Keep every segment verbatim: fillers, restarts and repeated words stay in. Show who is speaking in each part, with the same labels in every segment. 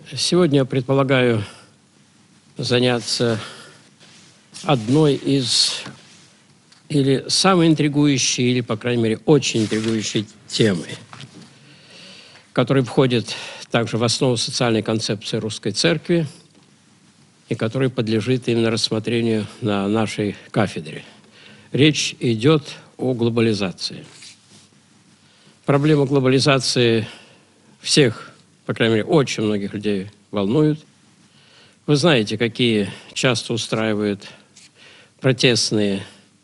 Speaker 1: Сегодня я предполагаю заняться одной из или самой интригующей, или, по крайней мере, очень интригующей темой, которая входит также в основу социальной концепции Русской Церкви и которая подлежит именно рассмотрению на нашей кафедре. Речь идет о глобализации. Проблема глобализации всех, по крайней мере, очень многих людей волнует. Вы знаете, какие часто устраивают протестные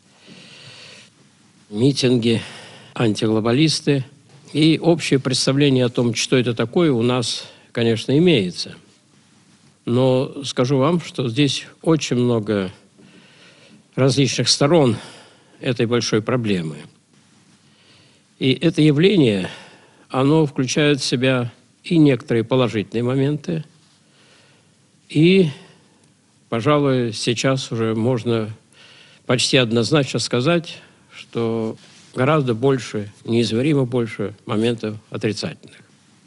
Speaker 1: митинги антиглобалисты. И общее представление о том, что это такое, у нас, конечно, имеется. Но скажу вам, что здесь очень много различных сторон этой большой проблемы. И это явление, оно включает в себя и некоторые положительные моменты, и, пожалуй, сейчас уже можно почти однозначно сказать, что гораздо больше, неизмеримо больше моментов отрицательных.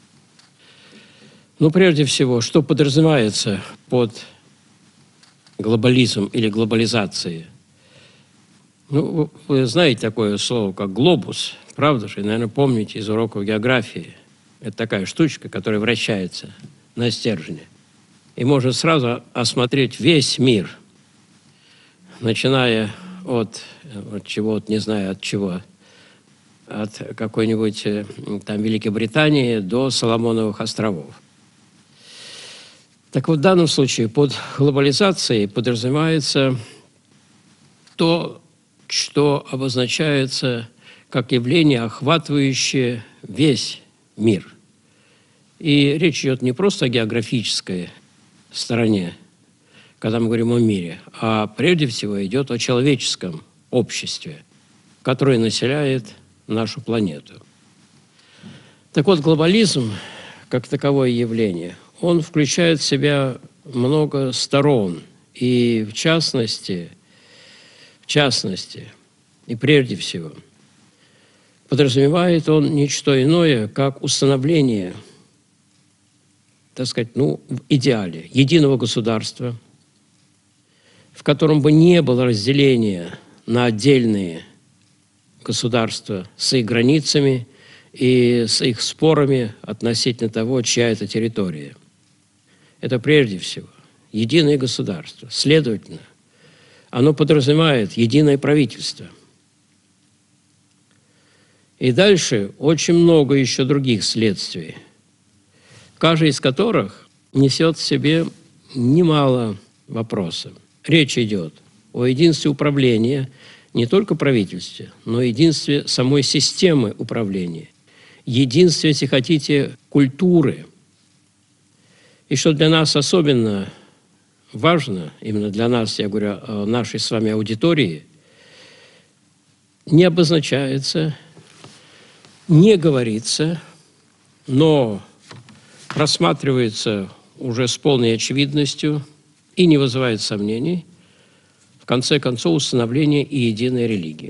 Speaker 1: Но прежде всего, что подразумевается под глобализм или глобализацией? Ну, вы знаете такое слово, как глобус, правда же? Наверное, помните из уроков географии. Это такая штучка, которая вращается на стержне. И можно сразу осмотреть весь мир, начиная от, от чего-то, не знаю от чего, от какой-нибудь там Великобритании до Соломоновых островов. Так вот, в данном случае под глобализацией подразумевается то, что обозначается как явление, охватывающее весь мир. И речь идет не просто о географической стороне, когда мы говорим о мире, а прежде всего идет о человеческом обществе, которое населяет нашу планету. Так вот, глобализм, как таковое явление, он включает в себя много сторон, и в частности, в частности, и прежде всего, подразумевает он ничто иное, как установление, так сказать, ну, в идеале единого государства, в котором бы не было разделения на отдельные государства с их границами и с их спорами относительно того, чья это территория. Это прежде всего единое государство. Следовательно, оно подразумевает единое правительство. И дальше очень много еще других следствий, каждый из которых несет в себе немало вопросов. Речь идет о единстве управления, не только правительстве, но и единстве самой системы управления, единстве, если хотите, культуры. И что для нас особенно важно, именно для нас, я говорю о нашей с вами аудитории, не обозначается, не говорится, но рассматривается уже с полной очевидностью и не вызывает сомнений, в конце концов, установление и единой религии.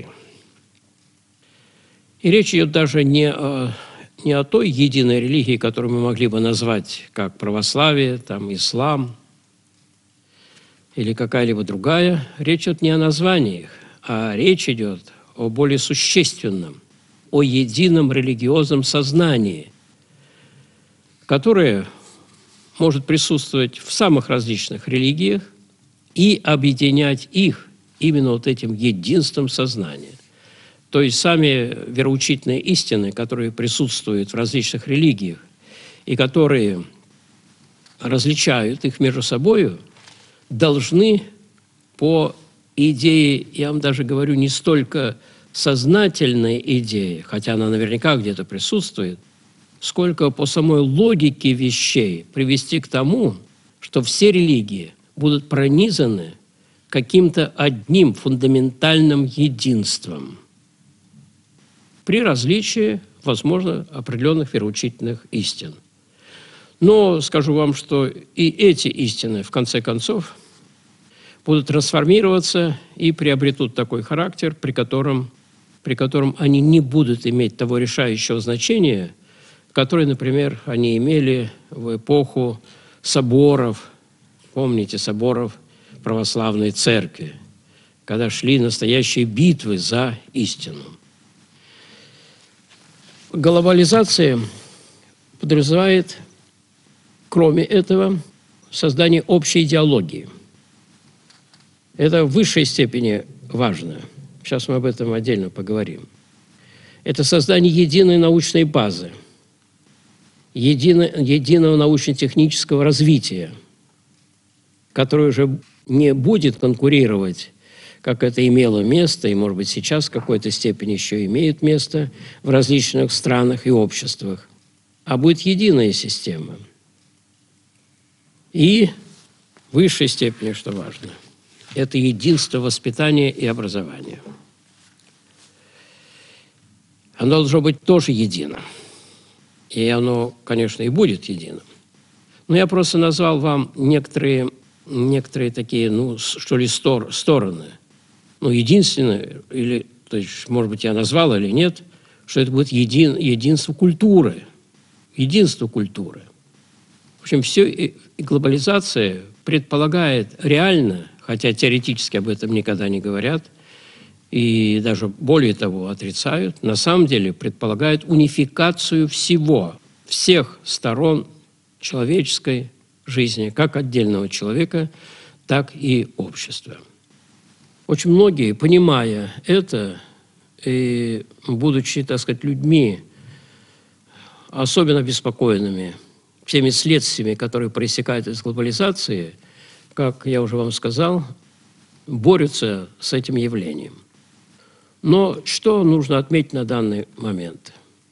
Speaker 1: И речь идет даже не о, не о той единой религии, которую мы могли бы назвать как православие, там, ислам или какая-либо другая. Речь идет не о названиях, а речь идет о более существенном, о едином религиозном сознании, которое может присутствовать в самых различных религиях и объединять их именно вот этим единством сознания. То есть сами вероучительные истины, которые присутствуют в различных религиях и которые различают их между собой, должны по идее, я вам даже говорю, не столько сознательной идее, хотя она наверняка где-то присутствует, сколько по самой логике вещей привести к тому, что все религии будут пронизаны каким-то одним фундаментальным единством при различии, возможно, определенных вероучительных истин. Но скажу вам, что и эти истины, в конце концов, будут трансформироваться и приобретут такой характер, при котором, при котором они не будут иметь того решающего значения, которое, например, они имели в эпоху соборов, помните, соборов православной церкви, когда шли настоящие битвы за истину. Глобализация подразумевает, кроме этого, создание общей идеологии. Это в высшей степени важно. Сейчас мы об этом отдельно поговорим. Это создание единой научной базы, едино, единого научно-технического развития, которое уже не будет конкурировать, как это имело место, и, может быть, сейчас в какой-то степени еще имеет место в различных странах и обществах, а будет единая система. И в высшей степени, что важно, это единство воспитания и образования. Оно должно быть тоже едино. И оно, конечно, и будет единым. Но я просто назвал вам некоторые, некоторые такие, ну, что ли, стор, стороны. Ну, единственное, или, то есть, может быть, я назвал или нет, что это будет един, единство культуры. Единство культуры. В общем, все, и глобализация предполагает реально, хотя теоретически об этом никогда не говорят, и даже более того отрицают, на самом деле предполагает унификацию всего, всех сторон человеческой жизни, как отдельного человека, так и общества. Очень многие, понимая это, и будучи, так сказать, людьми, особенно беспокойными всеми следствиями, которые проистекают из глобализации, как я уже вам сказал, борются с этим явлением. Но что нужно отметить на данный момент?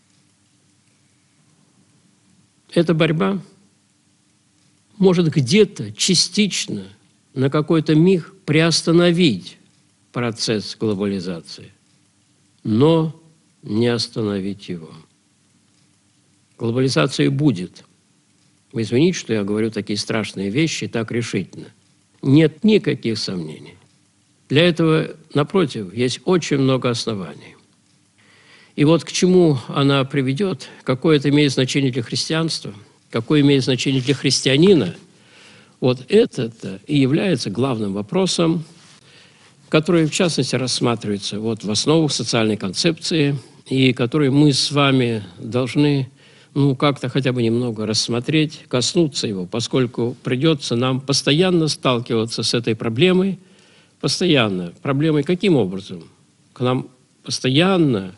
Speaker 1: Эта борьба может где-то частично на какой-то миг приостановить процесс глобализации, но не остановить его. Глобализация будет. Вы извините, что я говорю такие страшные вещи так решительно. Нет никаких сомнений. Для этого, напротив, есть очень много оснований. И вот к чему она приведет, какое это имеет значение для христианства, какое имеет значение для христианина, вот это-то и является главным вопросом, который, в частности, рассматривается вот в основах социальной концепции, и который мы с вами должны, ну, как-то хотя бы немного рассмотреть, коснуться его, поскольку придется нам постоянно сталкиваться с этой проблемой, постоянно. Проблемой каким образом? К нам постоянно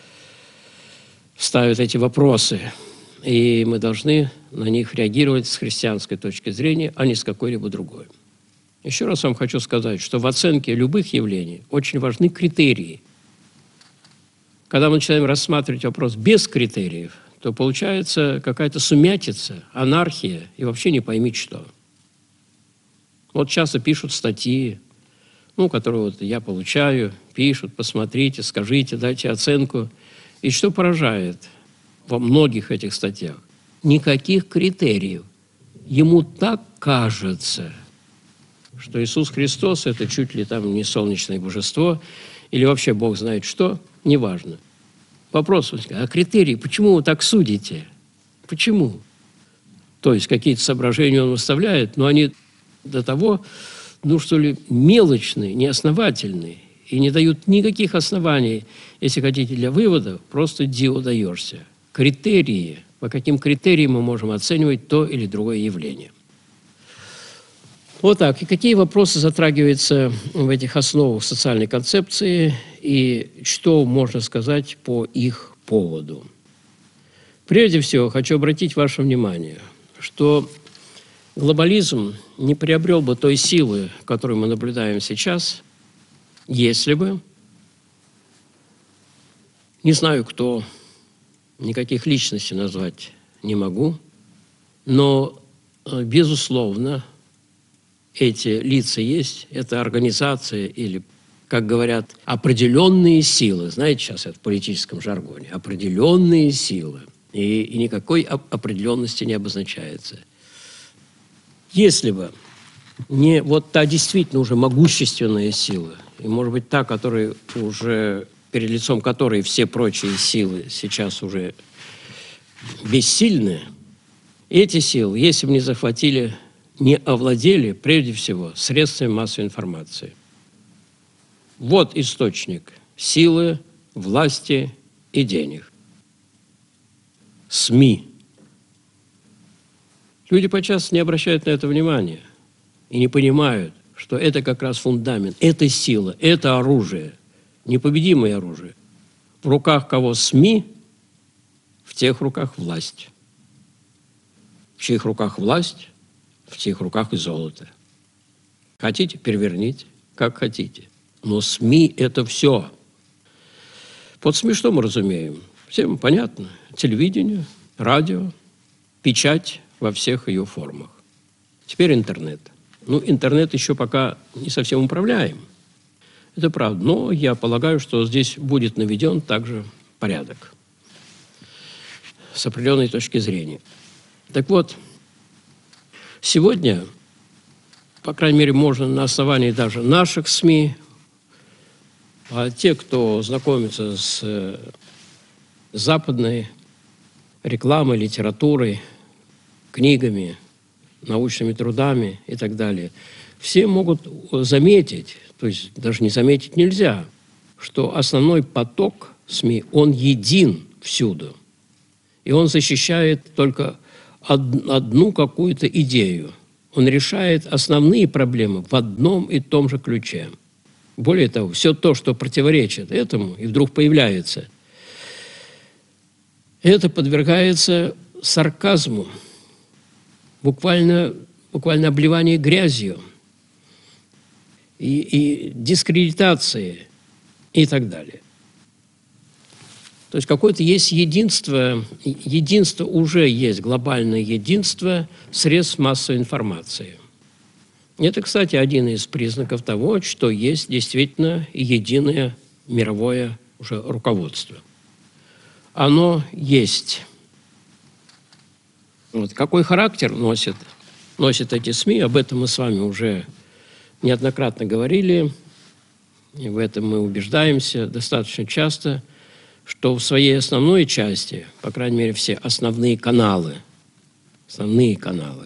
Speaker 1: ставят эти вопросы, и мы должны на них реагировать с христианской точки зрения, а не с какой-либо другой. Еще раз вам хочу сказать, что в оценке любых явлений очень важны критерии. Когда мы начинаем рассматривать вопрос без критериев, то получается какая-то сумятица, анархия и вообще не пойми что. Вот часто пишут статьи, ну, которые вот я получаю, пишут, посмотрите, скажите, дайте оценку. И что поражает во многих этих статьях? Никаких критериев. Ему так кажется, что Иисус Христос – это чуть ли там не солнечное божество, или вообще Бог знает что, неважно. Вопрос, а критерии, почему вы так судите? Почему? То есть какие-то соображения он выставляет, но они до того, ну что ли, мелочные, неосновательные, и не дают никаких оснований, если хотите, для вывода, просто диву даешься. Критерии, по каким критериям мы можем оценивать то или другое явление. Вот так. И какие вопросы затрагиваются в этих основах социальной концепции, и что можно сказать по их поводу? Прежде всего, хочу обратить ваше внимание, что глобализм не приобрел бы той силы, которую мы наблюдаем сейчас, если бы, не знаю кто, никаких личностей назвать не могу, но, безусловно, эти лица есть, это организация или, как говорят, определенные силы. Знаете, сейчас это в политическом жаргоне. Определенные силы. И, и никакой определенности не обозначается. Если бы не вот та действительно уже могущественная сила, и, может быть, та, которая уже, перед лицом которой все прочие силы сейчас уже бессильны, Эти силы, если бы не захватили, не овладели, прежде всего, средствами массовой информации. Вот источник силы, власти и денег. СМИ. Люди подчас не обращают на это внимания и не понимают, что это как раз фундамент, это сила, это оружие, непобедимое оружие. В руках кого СМИ, в тех руках власть. В чьих руках власть, в чьих руках и золото. Хотите, переверните, как хотите. Но СМИ – это все. Под СМИ что мы разумеем? Всем понятно. Телевидение, радио, печать во всех ее формах. Теперь интернет. Ну, интернет еще пока не совсем управляем. Это правда. Но я полагаю, что здесь будет наведен также порядок. С определенной точки зрения. Так вот, сегодня, по крайней мере, можно на основании даже наших СМИ, а те, кто знакомится с западной рекламой, литературой, книгами, научными трудами и так далее, все могут заметить, то есть даже не заметить нельзя, что основной поток СМИ, он един всюду. И он защищает только одну какую-то идею. Он решает основные проблемы в одном и том же ключе. Более того, все то, что противоречит этому, и вдруг появляется, это подвергается сарказму, буквально, буквально обливанию грязью и, и дискредитации и так далее. То есть какое-то есть единство, единство уже есть, глобальное единство средств массовой информации. Это, кстати, один из признаков того, что есть действительно единое мировое уже руководство. Оно есть. Вот. Какой характер носят, носят эти СМИ, об этом мы с вами уже неоднократно говорили, и в этом мы убеждаемся достаточно часто, что в своей основной части, по крайней мере, все основные каналы, основные каналы,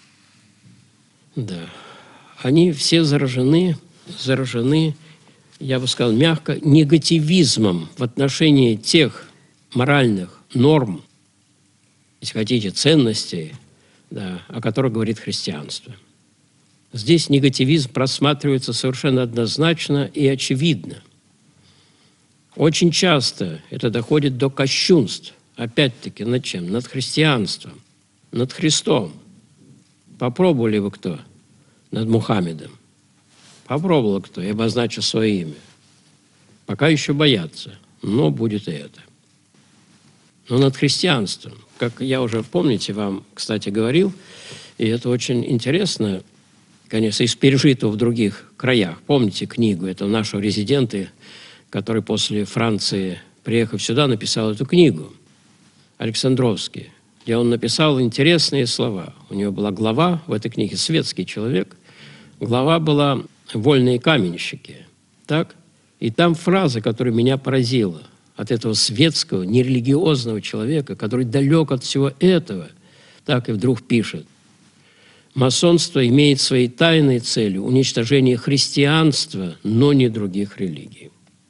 Speaker 1: да, они все заражены, заражены, я бы сказал мягко, негативизмом в отношении тех моральных норм, если хотите, ценностей, да, о которых говорит христианство. Здесь негативизм просматривается совершенно однозначно и очевидно. Очень часто это доходит до кощунств, опять-таки, над чем? Над христианством, над Христом. Попробовали вы кто? Над Мухаммедом. Попробовал кто и обозначил свое имя. Пока еще боятся, но будет и это. Но над христианством, как я уже, помните, вам, кстати, говорил, и это очень интересно, конечно, из пережитого в других краях. Помните книгу этого нашего резидента, который после Франции, приехав сюда, написал эту книгу, Александровский, где он написал интересные слова. У него была глава в этой книге «Светский человек». Глава была «Вольные каменщики». Так? И там фраза, которая меня поразила, от этого светского, нерелигиозного человека, который далек от всего этого, так и вдруг пишет: масонство имеет своей тайной целью уничтожение христианства, но не других религий.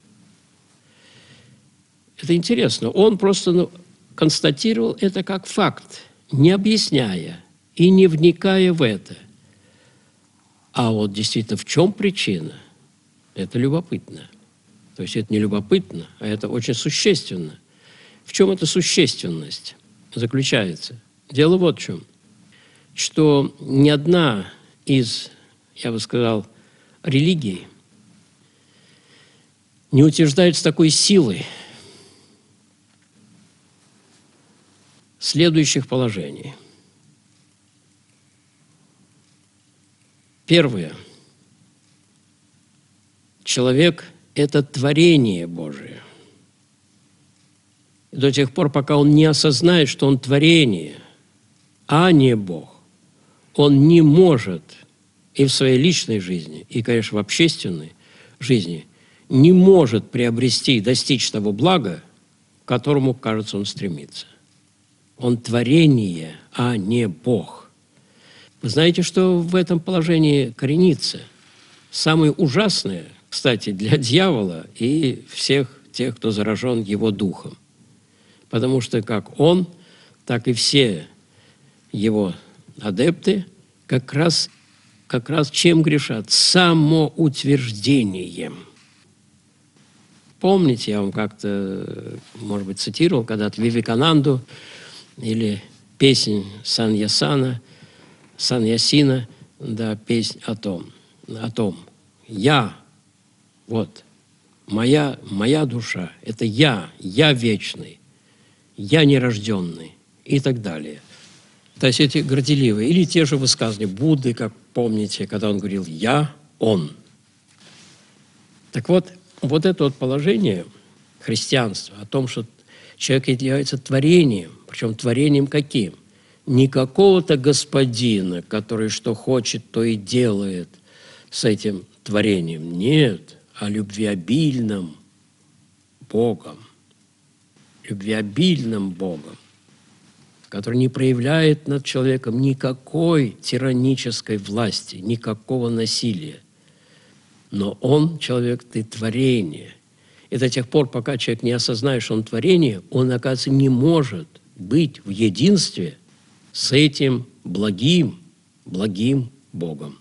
Speaker 1: Это интересно. Он просто ну, констатировал это как факт, не объясняя и не вникая в это. А вот действительно, в чем причина? Это любопытно. То есть это не любопытно, а это очень существенно. В чем эта существенность заключается? Дело вот в чем. Что ни одна из, я бы сказал, религий не утверждает с такой силой следующих положений. Первое. Человек – это творение Божие. И до тех пор, пока он не осознает, что он творение, а не Бог, он не может и в своей личной жизни, и, конечно, в общественной жизни не может приобрести и достичь того блага, к которому, кажется, он стремится. Он творение, а не Бог. Вы знаете, что в этом положении коренится? Самое ужасное, кстати, для дьявола и всех тех, кто заражен его духом. Потому что как он, так и все его адепты как раз, как раз чем грешат? Самоутверждением. Помните, я вам как-то, может быть, цитировал когда-то Вивекананду или песнь Сан-Ясана, Сан-Ясина, да, песнь о том, о том. Я, вот, моя, моя душа, это я, я вечный, я нерожденный и так далее. То есть эти горделивые, или те же высказывания Будды, как помните, когда он говорил «я, он». Так вот, вот это вот положение христианства о том, что человек является творением, причем творением каким? Не какого-то господина, который что хочет, то и делает с этим творением. Нет, а любвеобильным Богом. Любвеобильным Богом, который не проявляет над человеком никакой тиранической власти, никакого насилия. Но он, человек, ты творение. И до тех пор, пока человек не осознает, что он творение, он, оказывается, не может быть в единстве с этим благим, благим Богом.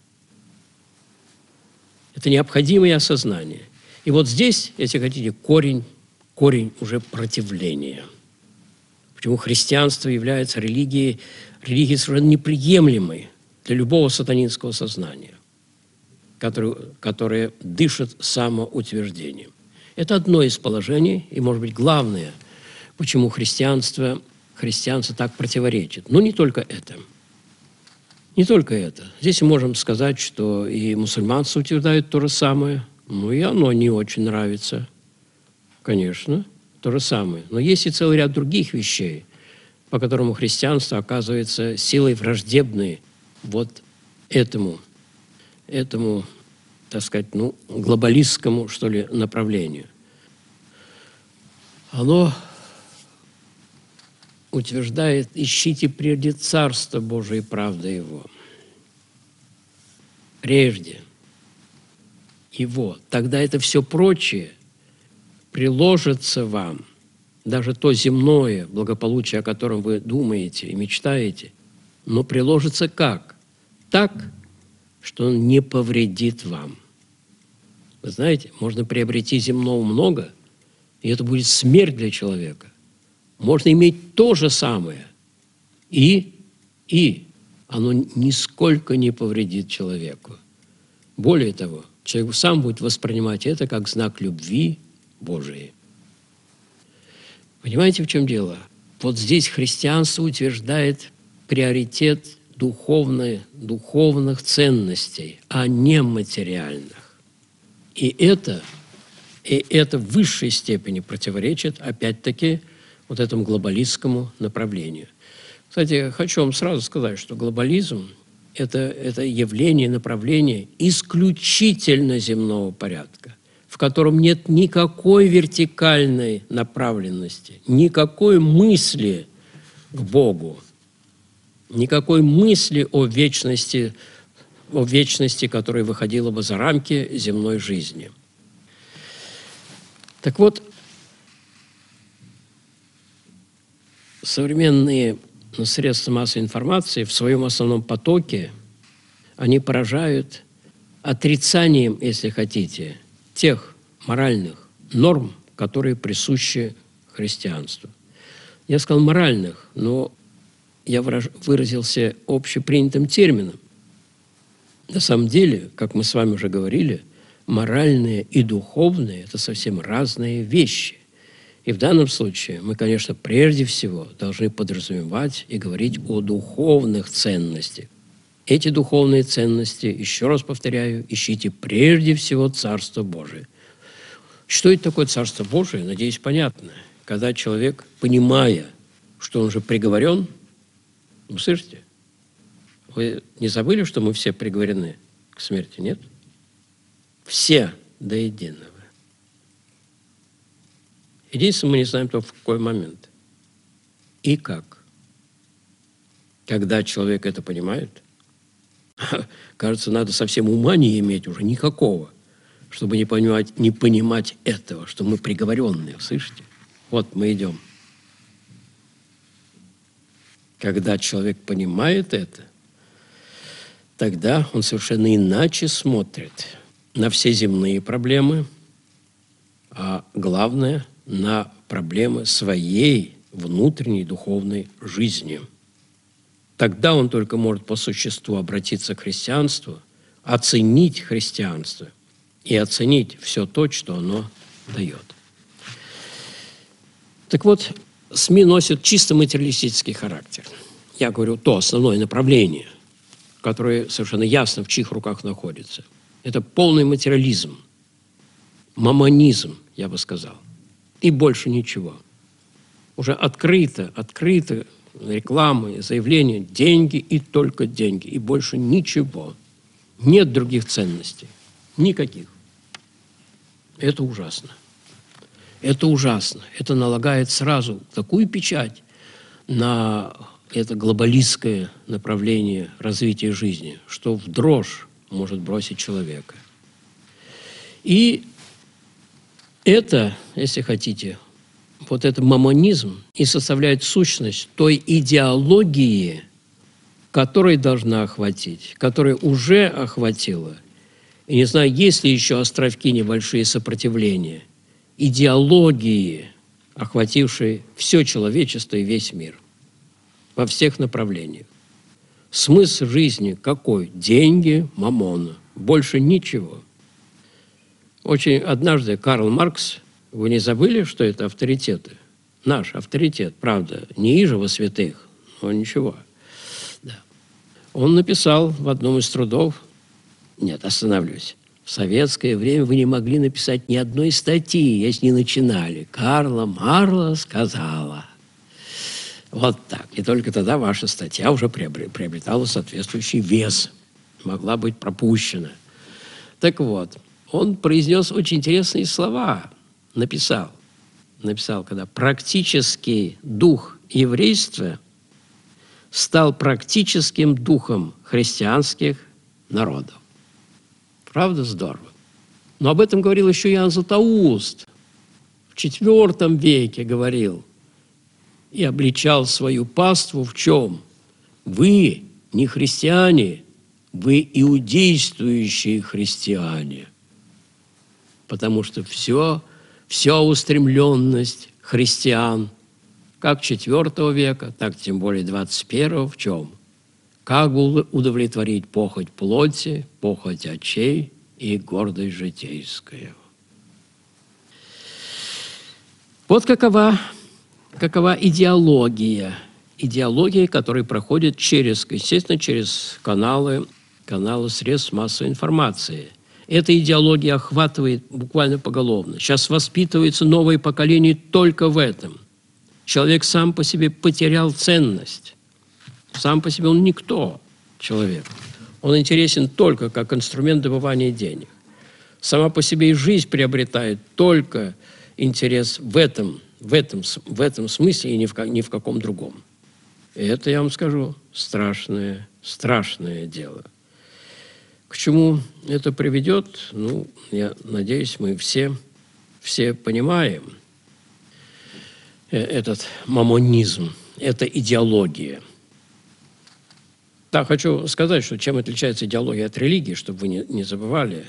Speaker 1: Это необходимое осознание. И вот здесь, если хотите, корень, корень уже противления. Почему христианство является религией, религией совершенно неприемлемой для любого сатанинского сознания, которое, которое дышит самоутверждением. Это одно из положений, и, может быть, главное, почему христианство, христианство так противоречит. Но не только это. Не только это. Здесь мы можем сказать, что и мусульманцы утверждают то же самое, ну и оно не очень нравится. Конечно, то же самое. Но есть и целый ряд других вещей, по которым христианство оказывается силой враждебной вот этому, этому, так сказать, ну, глобалистскому, что ли, направлению. Оно утверждает: ищите прежде Царство Божие и правда Его. Прежде Его. Тогда это все прочее приложится вам. Даже то земное благополучие, о котором вы думаете и мечтаете, но приложится как? Так, что он не повредит вам. Вы знаете, можно приобрести земного много, и это будет смерть для человека. Можно иметь то же самое, и, и оно нисколько не повредит человеку. Более того, человек сам будет воспринимать это как знак любви Божией. Понимаете, в чем дело? Вот здесь христианство утверждает приоритет духовной, духовных ценностей, а не материальных. И это, и это в высшей степени противоречит, опять-таки, вот этому глобалистскому направлению. Кстати, хочу вам сразу сказать, что глобализм – это, это явление, направление исключительно земного порядка, в котором нет никакой вертикальной направленности, никакой мысли к Богу, никакой мысли о вечности, о вечности, которая выходила бы за рамки земной жизни. Так вот, современные средства массовой информации в своем основном потоке, они поражают отрицанием, если хотите, тех моральных норм, которые присущи христианству. Я сказал моральных, но я выразился общепринятым термином. На самом деле, как мы с вами уже говорили, моральные и духовные – это совсем разные вещи. И в данном случае мы, конечно, прежде всего должны подразумевать и говорить о духовных ценностях. Эти духовные ценности, еще раз повторяю, ищите прежде всего Царство Божие. Что это такое Царство Божие? Надеюсь, понятно. Когда человек, понимая, что он уже приговорен, вы слышите? Вы не забыли, что мы все приговорены к смерти, нет? Все до единого. Единственное, мы не знаем, то в какой момент и как. Когда человек это понимает, кажется, надо совсем ума не иметь уже никакого, чтобы не понимать, не понимать этого, что мы приговоренные, слышите? Вот мы идем. Когда человек понимает это, тогда он совершенно иначе смотрит на все земные проблемы, а главное – на проблемы своей внутренней духовной жизни. Тогда он только может по существу обратиться к христианству, оценить христианство и оценить все то, что оно дает. Так вот, СМИ носят чисто материалистический характер. Я говорю, то основное направление, которое совершенно ясно в чьих руках находится. Это полный материализм, мамонизм, я бы сказал. И больше ничего. Уже открыто, открыто рекламы, заявления, деньги и только деньги, и больше ничего. Нет других ценностей, никаких. Это ужасно. Это ужасно. Это налагает сразу такую печать на это глобалистское направление развития жизни, что в дрожь может бросить человека. И это, если хотите, вот этот мамонизм и составляет сущность той идеологии, которая должна охватить, которая уже охватила. И не знаю, есть ли еще островки небольшие сопротивления, идеологии, охватившей все человечество и весь мир во всех направлениях. Смысл жизни какой? Деньги, мамона. Больше ничего. Очень однажды Карл Маркс, вы не забыли, что это авторитеты? Наш авторитет, правда, не иже во святых, но ничего. Да. Он написал в одном из трудов, нет, остановлюсь, в советское время вы не могли написать ни одной статьи, если не начинали. Карла Марла сказала. Вот так. И только тогда ваша статья уже приобретала соответствующий вес, могла быть пропущена. Так вот, он произнес очень интересные слова, написал, написал, когда практический дух еврейства стал практическим духом христианских народов. Правда здорово? Но об этом говорил еще Иоанн Златоуст. В четвёртом веке говорил и обличал свою паству в чем? Вы не христиане, вы иудействующие христиане. Потому что все, вся устремленность христиан, как четвёртого века, так тем более двадцать первого, в чем? Как бы удовлетворить похоть плоти, похоть очей и гордость житейскую. Вот какова, какова идеология. Идеология, которая проходит через, естественно, через каналы, каналы средств массовой информации. Эта идеология охватывает буквально поголовно. Сейчас воспитывается новое поколение только в этом. Человек сам по себе потерял ценность. Сам по себе он никто, человек. Он интересен только как инструмент добывания денег. Сама по себе и жизнь приобретает только интерес в этом, в этом, в этом смысле и ни в, ни в каком другом. И это, я вам скажу, страшное, страшное дело. К чему это приведет, ну, я надеюсь, мы все, все понимаем этот мамонизм, это идеология. Да, хочу сказать, что чем отличается идеология от религии, чтобы вы не, не забывали.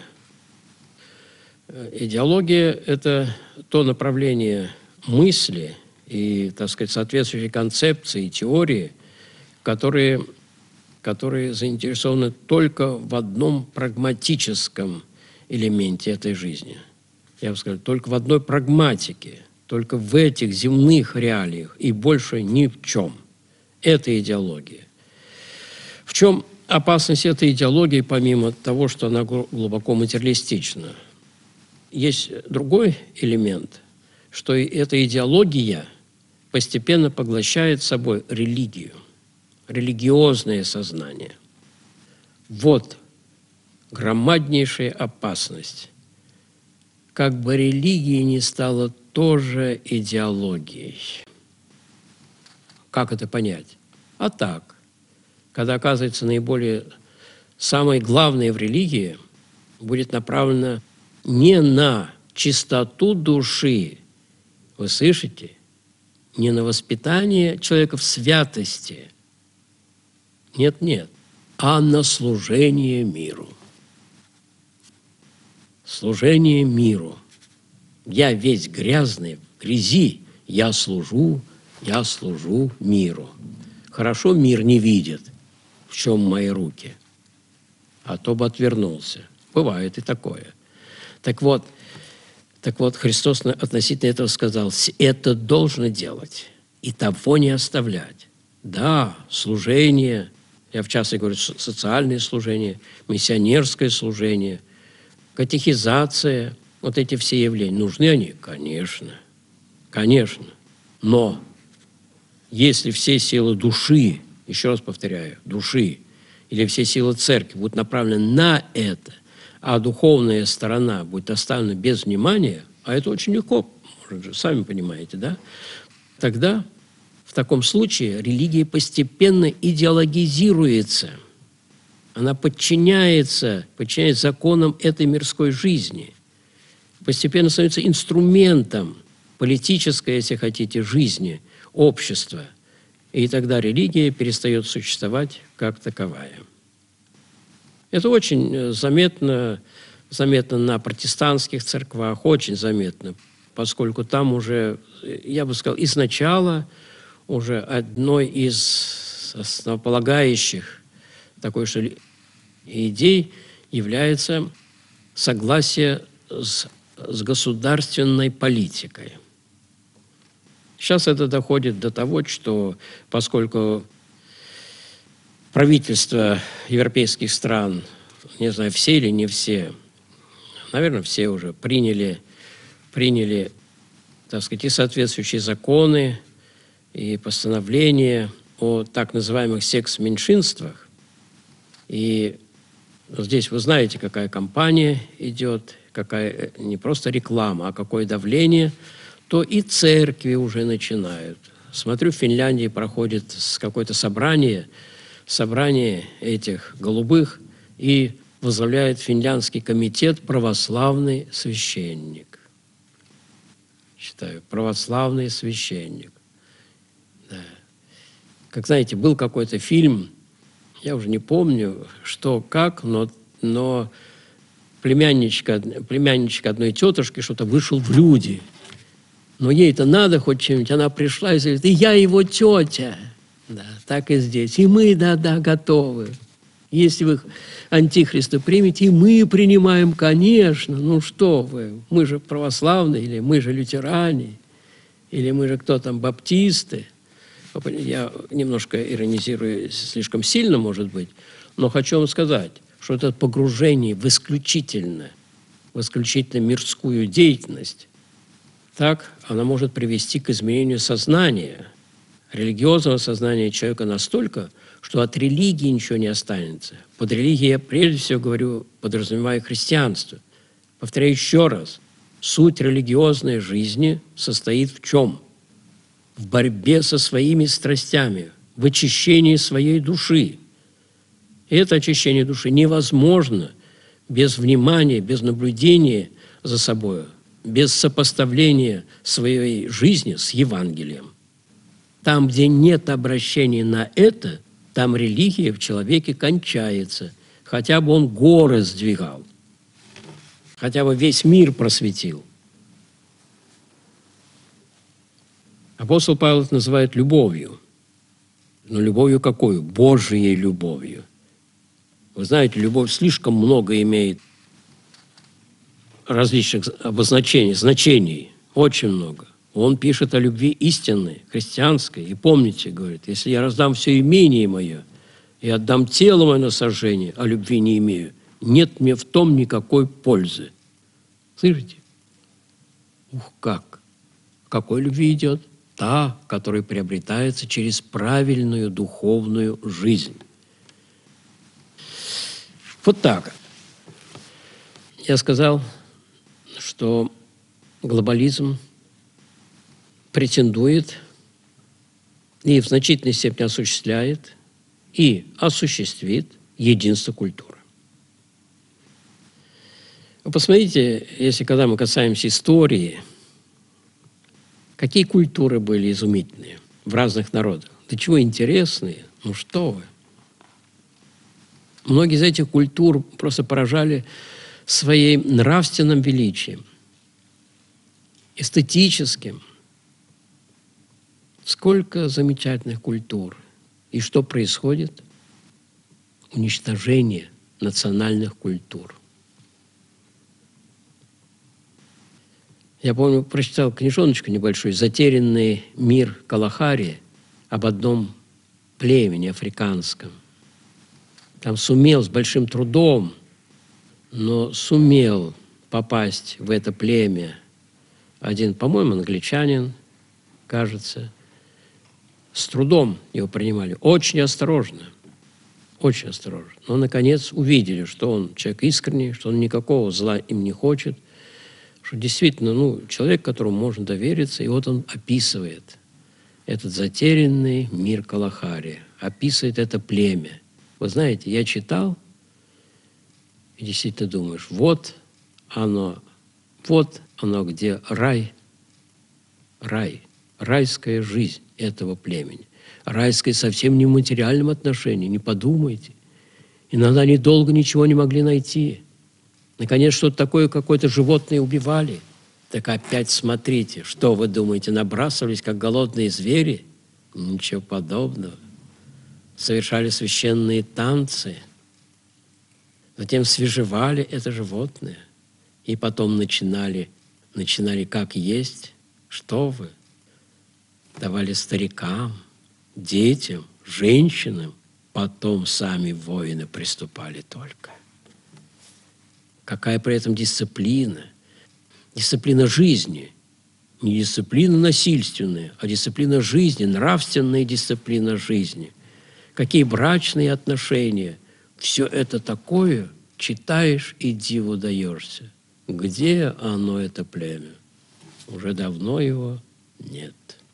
Speaker 1: Идеология – это то направление мысли и, так сказать, соответствующие концепции, теории, которые, которые заинтересованы только в одном прагматическом элементе этой жизни. Я бы сказал, только в одной прагматике, только в этих земных реалиях и больше ни в чем. Это идеология. В чем опасность этой идеологии, помимо того, что она глубоко материалистична? Есть другой элемент, что эта идеология постепенно поглощает собой религию, религиозное сознание. Вот громаднейшая опасность. Как бы религия не стала тоже идеологией. Как это понять? А так. когда, оказывается, наиболее самое главное в религии будет направлено не на чистоту души, вы слышите, не на воспитание человека в святости, нет-нет, а на служение миру. Служение миру. Я весь грязный, в грязи, я служу, я служу миру. Хорошо мир не видит, в чем мои руки, а то бы отвернулся. Бывает и такое. Так вот, так вот, Христос относительно этого сказал, это должно делать и того не оставлять. Да, служение, я в частности говорю, социальное служение, миссионерское служение, катехизация, вот эти все явления. Нужны они? Конечно, конечно. Но если все силы души, еще раз повторяю, души, или все силы церкви будут направлены на это, а духовная сторона будет оставлена без внимания, а это очень легко, сами понимаете, да? Тогда в таком случае религия постепенно идеологизируется. Она подчиняется, подчиняется законам этой мирской жизни. Постепенно становится инструментом политической, если хотите, жизни, общества. И тогда религия перестает существовать как таковая. Это очень заметно, заметно на протестантских церквах, очень заметно, поскольку там уже, я бы сказал, изначала уже одной из основополагающих такой же идей является согласие с, с государственной политикой. Сейчас это доходит до того, что поскольку правительства европейских стран, не знаю, все или не все, наверное, все уже приняли, приняли, так сказать, и соответствующие законы, и постановления о так называемых секс-меньшинствах. И здесь вы знаете, какая кампания идет, какая не просто реклама, а какое давление, то и церкви уже начинают. Смотрю, в Финляндии проходит какое-то собрание, собрание этих голубых, и возглавляет финляндский комитет православный священник. Считаю, православный священник. Да. Как знаете, был какой-то фильм, я уже не помню, что, как, но, но племянничка, племянничка одной тетушки что-то вышел в люди. Но ей-то надо хоть чем-нибудь. Она пришла и говорит, и я его тетя. Да, так и здесь. И мы, да-да, готовы. Если вы антихриста примете, и мы принимаем, конечно. Ну что вы, мы же православные, или мы же лютеране, или мы же кто там, баптисты. Я немножко иронизирую, слишком сильно, может быть, но хочу вам сказать, что это погружение в исключительно, в исключительно мирскую деятельность, так она может привести к изменению сознания, религиозного сознания человека настолько, что от религии ничего не останется. Под религией я прежде всего говорю, подразумеваю христианство. Повторяю еще раз, суть религиозной жизни состоит в чем? В борьбе со своими страстями, в очищении своей души. И это очищение души невозможно без внимания, без наблюдения за собой, без сопоставления своей жизни с Евангелием. Там, где нет обращения на это, там религия в человеке кончается. Хотя бы он горы сдвигал, хотя бы весь мир просветил. Апостол Павел это называет любовью. Но любовью какой? Божией любовью. Вы знаете, любовь слишком много имеет различных обозначений, значений, очень много. Он пишет о любви истинной, христианской. И помните, говорит, если я раздам все имение мое и отдам тело мое на сожжение, а любви не имею, нет мне в том никакой пользы. Слышите? Ух, как! О какой любви идет? Та, которая приобретается через правильную духовную жизнь. Вот так. Я сказал, что глобализм претендует и в значительной степени осуществляет и осуществит единство культуры. Вы посмотрите, если когда мы касаемся истории, какие культуры были изумительные в разных народах. Да чего интересные, ну что вы. Многие из этих культур просто поражали своим нравственным величием, эстетическим. Сколько замечательных культур. И что происходит? Уничтожение национальных культур. Я помню, прочитал книжоночку небольшую «Затерянный мир Калахари» об одном племени африканском. Там сумел с большим трудом, но сумел попасть в это племя один, по-моему, англичанин, кажется. С трудом его принимали, очень осторожно, очень осторожно. Но, наконец, увидели, что он человек искренний, что он никакого зла им не хочет, что действительно, ну, человек, которому можно довериться, и вот он описывает этот затерянный мир Калахари, описывает это племя. Вы знаете, я читал, и действительно думаешь, вот оно, вот оно, где рай, рай, райская жизнь этого племени. Райская совсем не в материальном отношении, не подумайте. Иногда они долго ничего не могли найти. Наконец, что-то такое, какое-то животное убивали. Так опять смотрите, что вы думаете, набрасывались, как голодные звери? Ничего подобного. Совершали священные танцы. Затем свежевали это животное. И потом начинали, начинали как есть. Что вы? Давали старикам, детям, женщинам. Потом сами воины приступали только. Какая при этом дисциплина? Дисциплина жизни. Не дисциплина насильственная, а дисциплина жизни, нравственная дисциплина жизни. Какие брачные отношения. Все это такое, читаешь и диву даешься. Где оно, это племя? Уже давно его нет.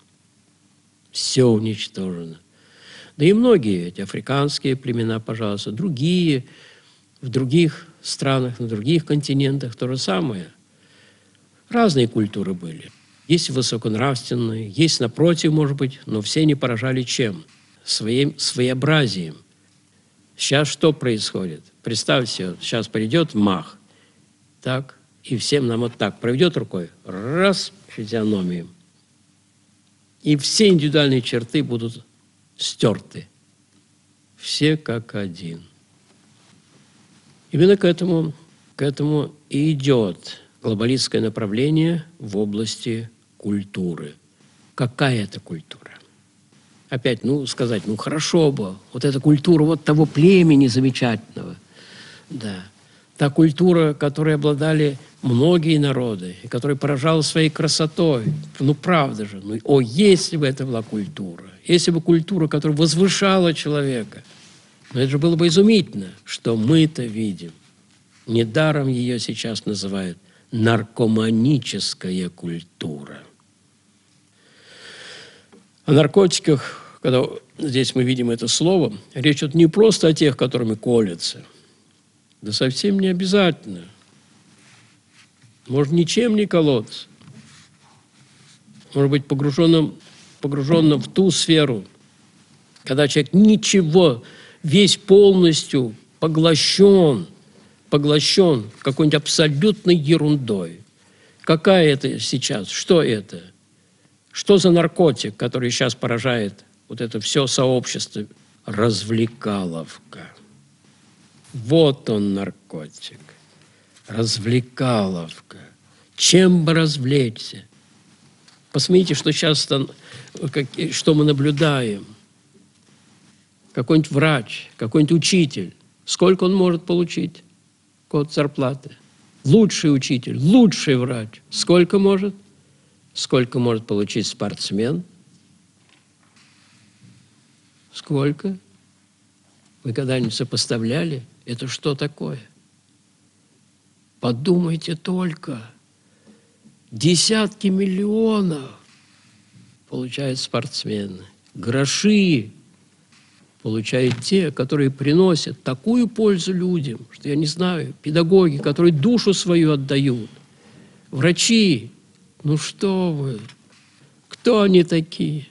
Speaker 1: Все уничтожено. Да и многие эти африканские племена, пожалуйста, другие, в других странах, на других континентах то же самое. Разные культуры были. Есть высоконравственные, есть напротив, может быть, но все они поражали чем? Своим своеобразием. Сейчас что происходит? Представьте, сейчас придет мах, так, и всем нам вот так проведет рукой, раз, физиономию. И все индивидуальные черты будут стерты. Все как один. Именно к этому, к этому и идет глобалистское направление в области культуры. Какая это культура? Опять, ну, сказать, ну, хорошо бы, вот эта культура вот того племени замечательного. Да. Та культура, которой обладали многие народы, и которая поражала своей красотой. Ну, правда же. Ну, о, если бы это была культура, если бы культура, которая возвышала человека, ну, это же было бы изумительно, что мы-то видим. Недаром ее сейчас называют наркоманическая культура. О наркотиках, когда здесь мы видим это слово, речь идет не просто о тех, которыми колятся. Да совсем не обязательно. Может, ничем не колоться. Может быть, погруженным, погруженным в ту сферу, когда человек ничего, весь полностью поглощен, поглощен какой-нибудь абсолютной ерундой. Какая это сейчас? Что это? Что за наркотик, который сейчас поражает вот это все сообщество? Развлекаловка. Вот он, наркотик. Развлекаловка. Чем бы развлечься? Посмотрите, что сейчас, что мы наблюдаем. Какой-нибудь врач, какой-нибудь учитель. Сколько он может получить? Год зарплаты. Лучший учитель, лучший врач. Сколько может? Сколько может получить спортсмен? Сколько? Вы когда-нибудь сопоставляли? Это что такое? Подумайте только. Десятки миллионов получают спортсмены. Гроши получают те, которые приносят такую пользу людям, что, я не знаю, педагоги, которые душу свою отдают, врачи, ну что вы, кто они такие?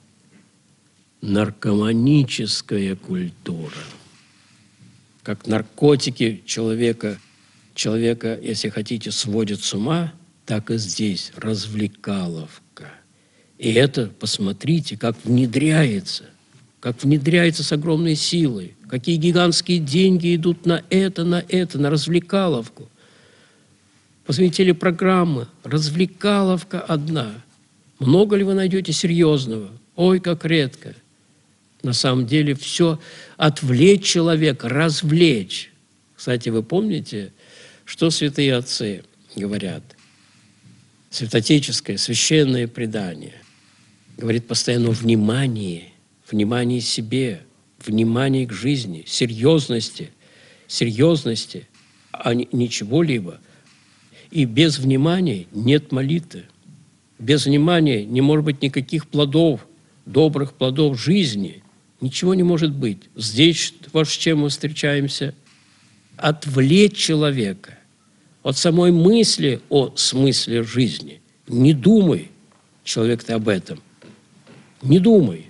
Speaker 1: Наркоманическая культура. Как наркотики человека, человека, если хотите, сводят с ума, так и здесь развлекаловка. И это, посмотрите, как внедряется, как внедряется с огромной силой, какие гигантские деньги идут на это, на это, на развлекаловку. Посмотрите телепрограммы, развлекаловка одна. Много ли вы найдете серьезного? Ой, как редко. На самом деле все отвлечь человека, развлечь. Кстати, вы помните, что святые отцы говорят? Святоотеческое, священное предание говорит постоянно о внимании, внимании себе, внимании к жизни, серьезности, серьезности, а не чего-либо. И без внимания нет молитвы. Без внимания не может быть никаких плодов, добрых плодов жизни. Ничего не может быть. Здесь, вот с чем мы встречаемся, отвлечь человека от самой мысли о смысле жизни. Не думай, человек, ты об этом. Не думай.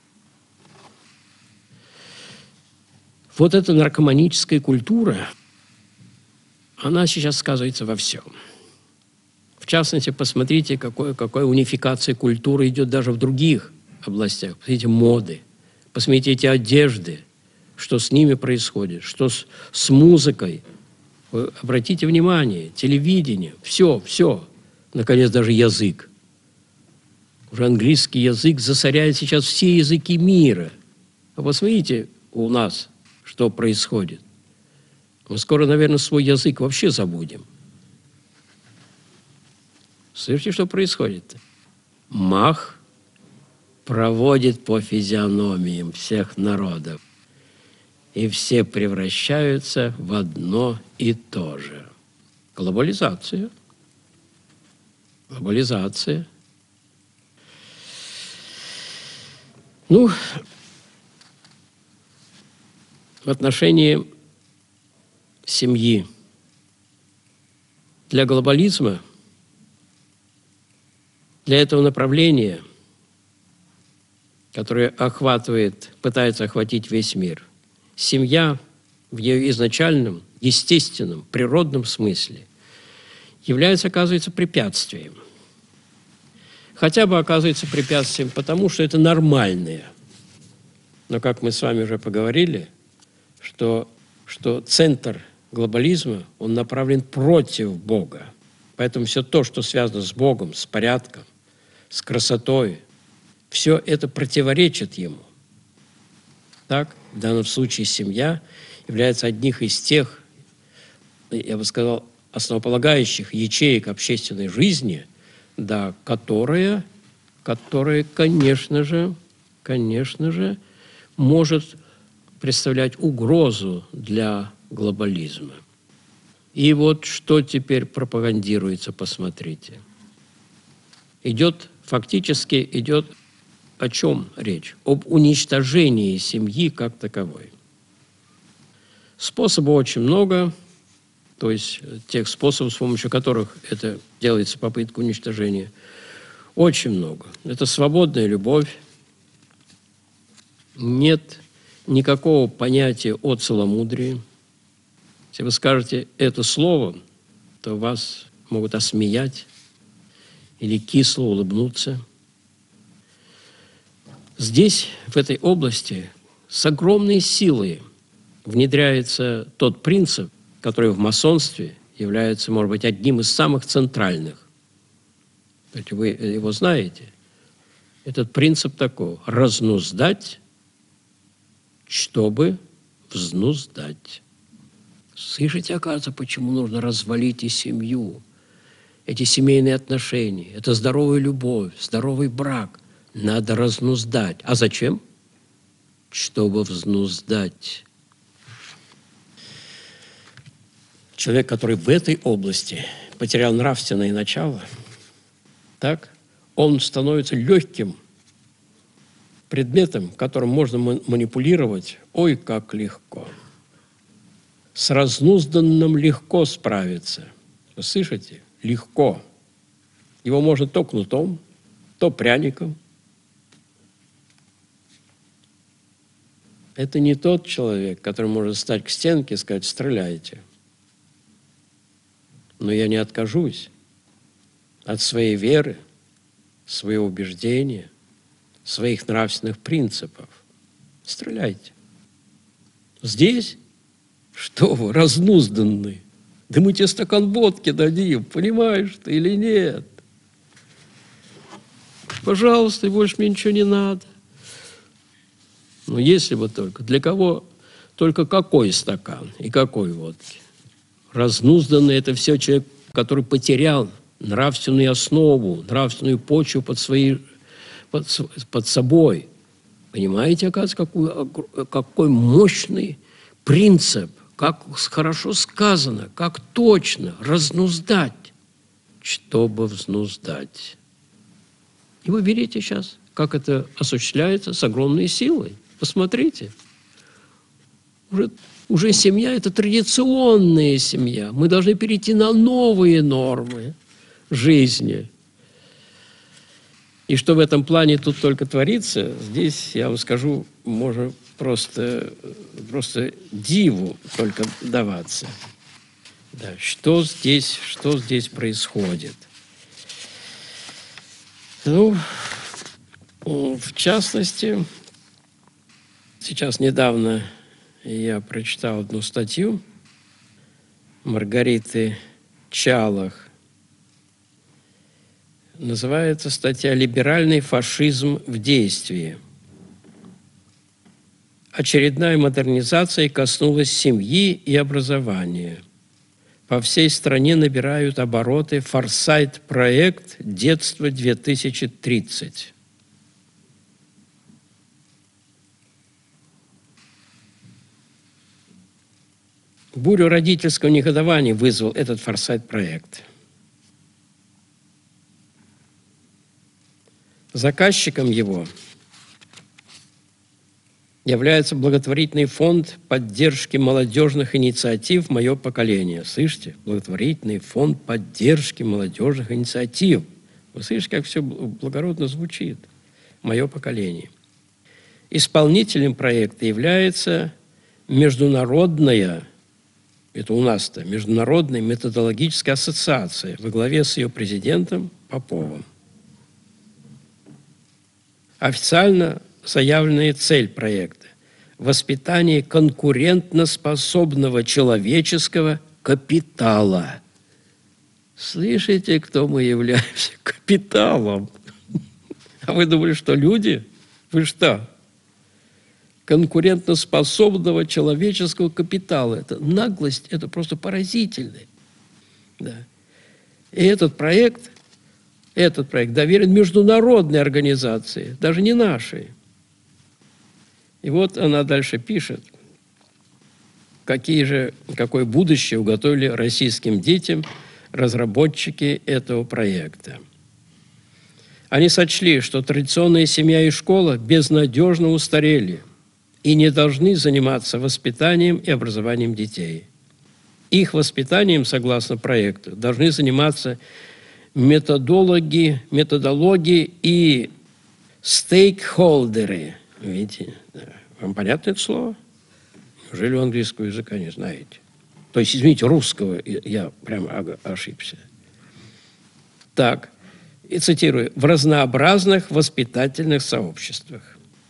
Speaker 1: Вот эта наркоманическая культура, она сейчас сказывается во всем. В частности, посмотрите, какой, какой унификация культуры идет даже в других областях. Посмотрите, моды, посмотрите эти одежды, что с ними происходит, что с, с музыкой. Вы обратите внимание, телевидение, все, все. Наконец, даже язык. Уже английский язык засоряет сейчас все языки мира. А посмотрите у нас, что происходит. Мы скоро, наверное, свой язык вообще забудем. Слышите, что происходит? Мах проводит по физиономиям всех народов. И все превращаются в одно и то же. Глобализация. Глобализация. Ну, в отношении семьи. Для глобализма, для этого направления, которое охватывает, пытается охватить весь мир, семья в ее изначальном, естественном, природном смысле является, оказывается, препятствием. Хотя бы оказывается препятствием потому, что это нормальное. Но, как мы с вами уже поговорили, что, что центр глобализма, он направлен против Бога. Поэтому все то, что связано с Богом, с порядком, с красотой, все это противоречит ему. Так, в данном случае семья является одним из тех, я бы сказал, основополагающих ячеек общественной жизни, да, которые, которые, конечно же, конечно же, может представлять угрозу для глобализма. И вот что теперь пропагандируется, посмотрите. Идет, фактически идет о чем речь? Об уничтожении семьи как таковой. Способов очень много, то есть тех способов, с помощью которых это делается попытка уничтожения, очень много. Это свободная любовь, нет никакого понятия о целомудрии. Если вы скажете это слово, то вас могут осмеять или кисло улыбнуться. Здесь, в этой области, с огромной силой внедряется тот принцип, который в масонстве является, может быть, одним из самых центральных. Вы его знаете. Этот принцип такой: разнуздать, чтобы взнуздать. Слышите, оказывается, почему нужно развалить и семью, эти семейные отношения, это здоровая любовь, здоровый брак. Надо разнуздать. А зачем? Чтобы взнуздать. Человек, который в этой области потерял нравственное начало, так, он становится легким предметом, которым можно манипулировать, ой, как легко. С разнузданным легко справиться. Вы слышите? Легко. Его можно то кнутом, то пряником. Это не тот человек, который может стать к стенке и сказать: стреляйте. Но я не откажусь от своей веры, своего убеждения, своих нравственных принципов. Стреляйте. Здесь? Что вы, разнузданный? Да мы тебе стакан водки дадим, понимаешь ты или нет? Пожалуйста, и больше мне ничего не надо. Но если бы только. Для кого только какой стакан и какой водки? Разнузданный – это все человек, который потерял нравственную основу, нравственную почву под, своей, под, под собой. Понимаете, оказывается, какой, какой мощный принцип, как хорошо сказано, как точно разнуздать, чтобы взнуздать. И вы видите сейчас, как это осуществляется с огромной силой. Посмотрите. Уже, уже семья – это традиционная семья. Мы должны перейти на новые нормы жизни. И что в этом плане тут только творится, здесь, я вам скажу, можно просто, просто диву только даваться. Да, что здесь, что здесь происходит? Ну, в частности, сейчас недавно я прочитал одну статью Маргариты Чалах. Называется статья «Либеральный фашизм в действии». Очередная модернизация коснулась семьи и образования. По всей стране набирают обороты форсайт-проект «Детство две тысячи тридцать». Бурю родительского негодования вызвал этот форсайт-проект. Заказчиком его является благотворительный фонд поддержки молодежных инициатив «Мое поколение». Слышите? Благотворительный фонд поддержки молодежных инициатив. Вы слышите, как все благородно звучит? «Мое поколение». Исполнителем проекта является международная, это у нас-то, Международная методологическая ассоциация во главе с ее президентом Поповым. Официально заявленная цель проекта – воспитание конкурентноспособного человеческого капитала. Слышите, кто мы являемся? Капиталом. А вы думали, что люди? Вы что? Конкурентоспособного человеческого капитала. Это наглость, это просто поразительно. Да. И этот проект, этот проект доверен международной организации, даже не нашей. И вот она дальше пишет, какие же, какое будущее уготовили российским детям разработчики этого проекта. Они сочли, что традиционная семья и школа безнадежно устарели и не должны заниматься воспитанием и образованием детей. Их воспитанием, согласно проекту, должны заниматься методологи, методологи и стейкхолдеры. Видите, вам понятно это слово? Неужели вы английского языка не знаете? То есть, извините, русского я прямо ошибся. Так, и цитирую, в разнообразных воспитательных сообществах.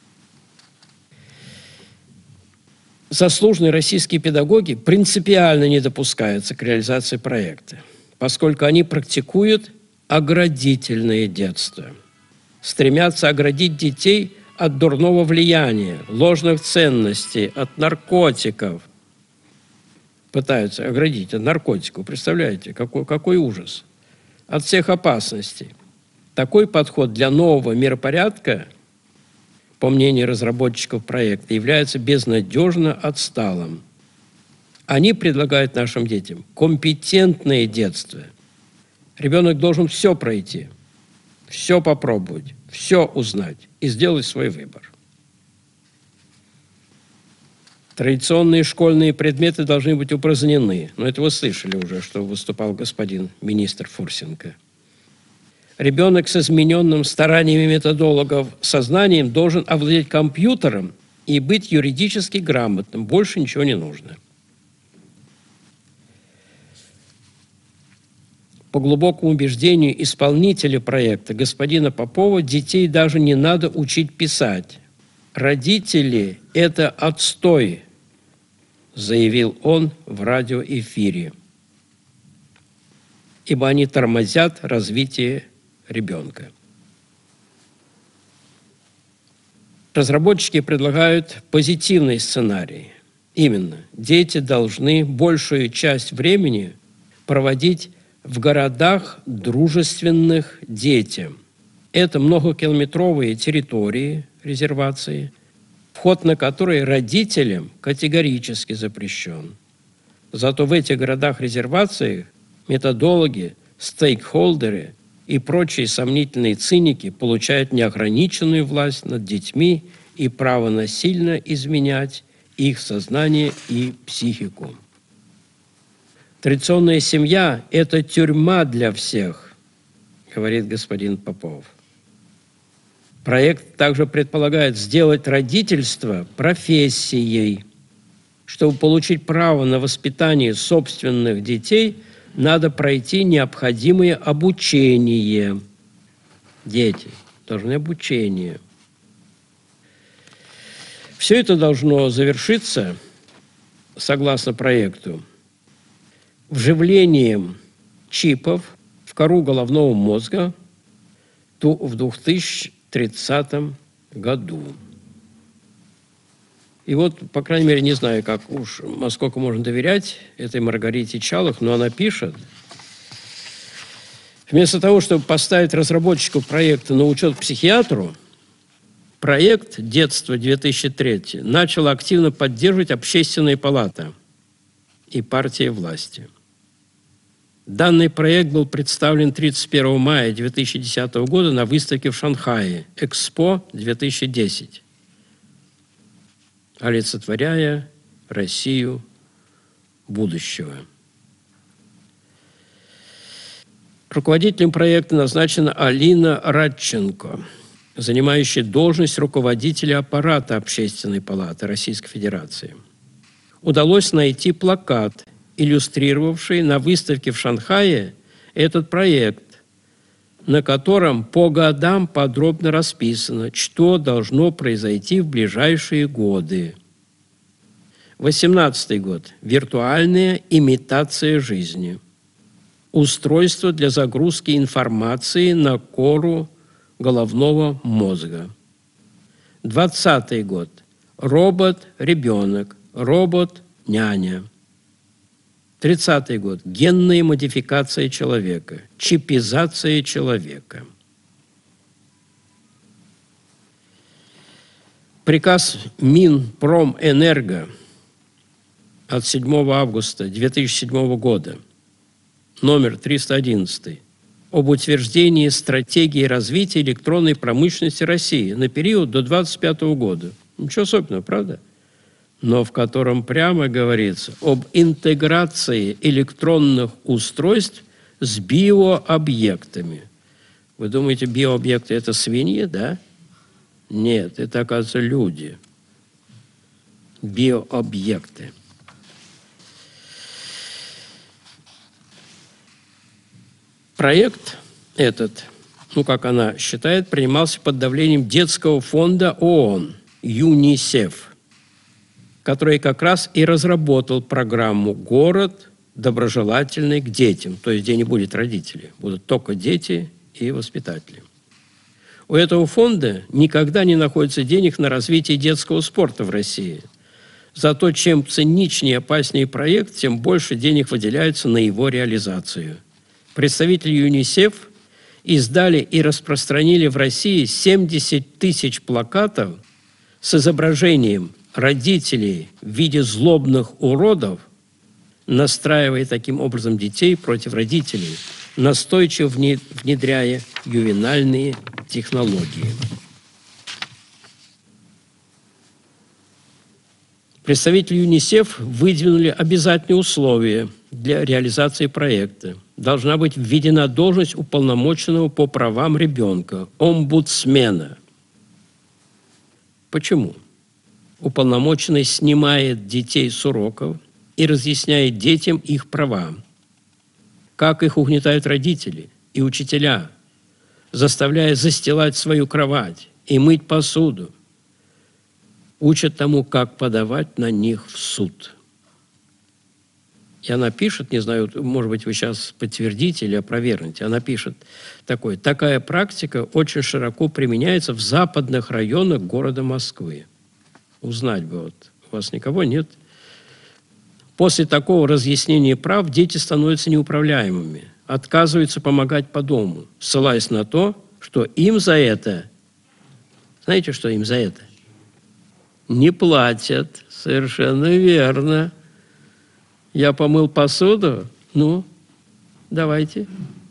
Speaker 1: Заслуженные российские педагоги принципиально не допускаются к реализации проекта, поскольку они практикуют оградительное детство, стремятся оградить детей от дурного влияния, ложных ценностей, от наркотиков. Пытаются оградить от наркотиков. Представляете, какой, какой ужас. От всех опасностей. Такой подход для нового миропорядка, по мнению разработчиков проекта, является безнадежно отсталым. Они предлагают нашим детям компетентное детство. Ребенок должен все пройти, все попробовать, все узнать и сделать свой выбор. Традиционные школьные предметы должны быть упразднены. Но это вы слышали уже, что выступал господин министр Фурсенко. Ребенок с измененным стараниями методологов сознанием должен овладеть компьютером и быть юридически грамотным. Больше ничего не нужно. По глубокому убеждению исполнителя проекта господина Попова, детей даже не надо учить писать. «Родители – это отстой», заявил он в радиоэфире, ибо они тормозят развитие ребенка. Разработчики предлагают позитивный сценарий. Именно, дети должны большую часть времени проводить в городах, дружественных детям. Это многокилометровые территории, резервации, вход на которые родителям категорически запрещен. Зато в этих городах-резервациях методологи, стейкхолдеры и прочие сомнительные циники получают неограниченную власть над детьми и право насильно изменять их сознание и психику. Традиционная семья – это тюрьма для всех, говорит господин Попов. Проект также предполагает сделать родительство профессией. Чтобы получить право на воспитание собственных детей, надо пройти необходимое обучение. Дети должны обучение. Все это должно завершиться, согласно проекту, вживлением чипов в кору головного мозга в две тысячи тридцатом году. И вот, по крайней мере, не знаю, как уж, насколько можно доверять этой Маргарите Чалых, но она пишет: вместо того, чтобы поставить разработчику проекта на учет психиатру, проект «Детство-две тысячи третий» начала активно поддерживать Общественная палата и партия власти. Данный проект был представлен тридцать первого мая две тысячи десятого года на выставке в Шанхае «Экспо-две тысячи десять», олицетворяя Россию будущего. Руководителем проекта назначена Алина Радченко, занимающая должность руководителя аппарата Общественной палаты Российской Федерации. Удалось найти плакат, иллюстрировавший на выставке в Шанхае этот проект, на котором по годам подробно расписано, что должно произойти в ближайшие годы. восемнадцатый год. Виртуальная имитация жизни. Устройство для загрузки информации на кору головного мозга. двадцатый год. Робот-ребенок, робот-няня. тридцатый год. Генная модификация человека, чипизация человека. Приказ Минпромэнерго от седьмого августа две тысячи седьмого года, номер триста одиннадцать, об утверждении стратегии развития электронной промышленности России на период до двадцать пятого года. Ничего особенного, правда? Но в котором прямо говорится об интеграции электронных устройств с биообъектами. Вы думаете, биообъекты – это свиньи, да? Нет, это, оказывается, люди. Биообъекты. Проект этот, ну, как она считает, принимался под давлением детского фонда ООН ЮНИСЕФ, который как раз и разработал программу «Город доброжелательный к детям», то есть где не будет родителей, будут только дети и воспитатели. У этого фонда никогда не находится денег на развитие детского спорта в России. Зато чем циничнее и опаснее проект, тем больше денег выделяется на его реализацию. Представители ЮНИСЕФ издали и распространили в России семьдесят тысяч плакатов с изображением родителей в виде злобных уродов, настраивая таким образом детей против родителей, настойчиво внедряя ювенальные технологии. Представители ЮНИСЕФ выдвинули обязательные условия для реализации проекта. Должна быть введена должность уполномоченного по правам ребенка, омбудсмена. Почему? Уполномоченный снимает детей с уроков и разъясняет детям их права. Как их угнетают родители и учителя, заставляя застилать свою кровать и мыть посуду. Учат тому, как подавать на них в суд. И она пишет, не знаю, может быть, вы сейчас подтвердите или опровергнете, она пишет такое: такая практика очень широко применяется в западных районах города Москвы. Узнать бы, вот, у вас никого нет. После такого разъяснения прав дети становятся неуправляемыми, отказываются помогать по дому, ссылаясь на то, что им за это, знаете, что им за это? Не платят. Совершенно верно. Я помыл посуду? Ну, давайте.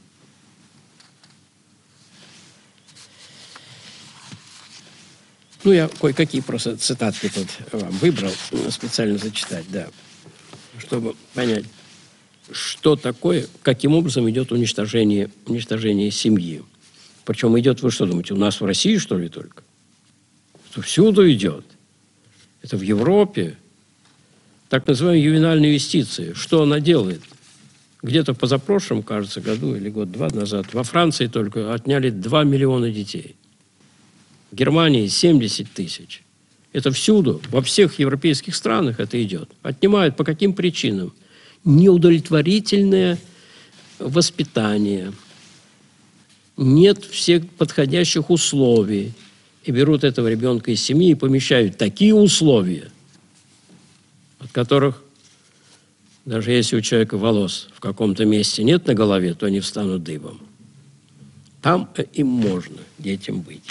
Speaker 1: Ну, я кое-какие просто цитатки тут вам выбрал, специально зачитать, да, чтобы понять, что такое, каким образом идет уничтожение, уничтожение семьи. Причем идет, вы что думаете, у нас в России, что ли, только? Это всюду идет. Это в Европе. Так называемая ювенальная юстиция. Что она делает? Где-то в позапрошлом, кажется, году или год-два назад во Франции только отняли два миллиона детей. В Германии семьдесят тысяч. Это всюду, во всех европейских странах это идет. Отнимают по каким причинам? Неудовлетворительное воспитание. Нет всех подходящих условий. И берут этого ребенка из семьи и помещают такие условия, от которых, даже если у человека волос в каком-то месте нет на голове, то они встанут дыбом. Там им можно, детям, быть.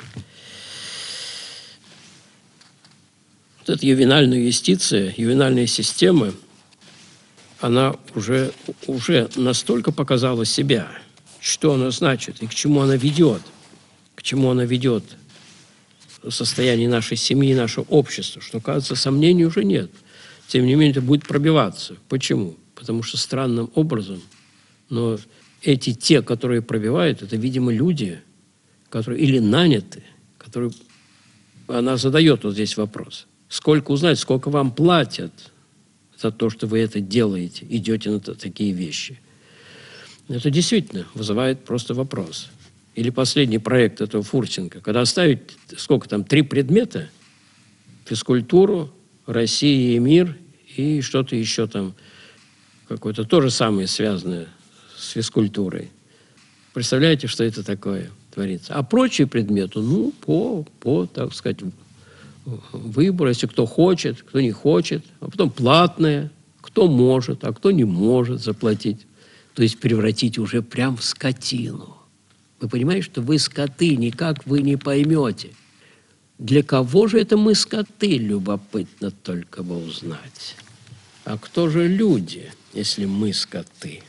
Speaker 1: Вот эта ювенальная юстиция, ювенальная система, она уже, уже настолько показала себя, что она значит и к чему она ведет, к чему она ведет состояние нашей семьи, нашего общества, что, кажется, сомнений уже нет. Тем не менее, это будет пробиваться. Почему? Потому что странным образом, но эти те, которые пробивают, это, видимо, люди, которые или наняты, которые... Она задает вот здесь вопрос. Сколько узнать, сколько вам платят за то, что вы это делаете, идете на такие вещи? Это действительно вызывает просто вопрос. Или последний проект этого Фурсенко, когда оставить, сколько там, три предмета, физкультуру, Россия и мир, и что-то еще там, какое-то то же самое связанное с физкультурой. Представляете, что это такое творится? А прочие предметы, ну, по, по, так сказать, выбору, если кто хочет, кто не хочет, а потом платное, кто может, а кто не может заплатить. То есть превратить уже прям в скотину. Вы понимаете, что вы скоты, никак вы не поймете. Для кого же это мы скоты, любопытно только бы узнать. А кто же люди, если мы скоты?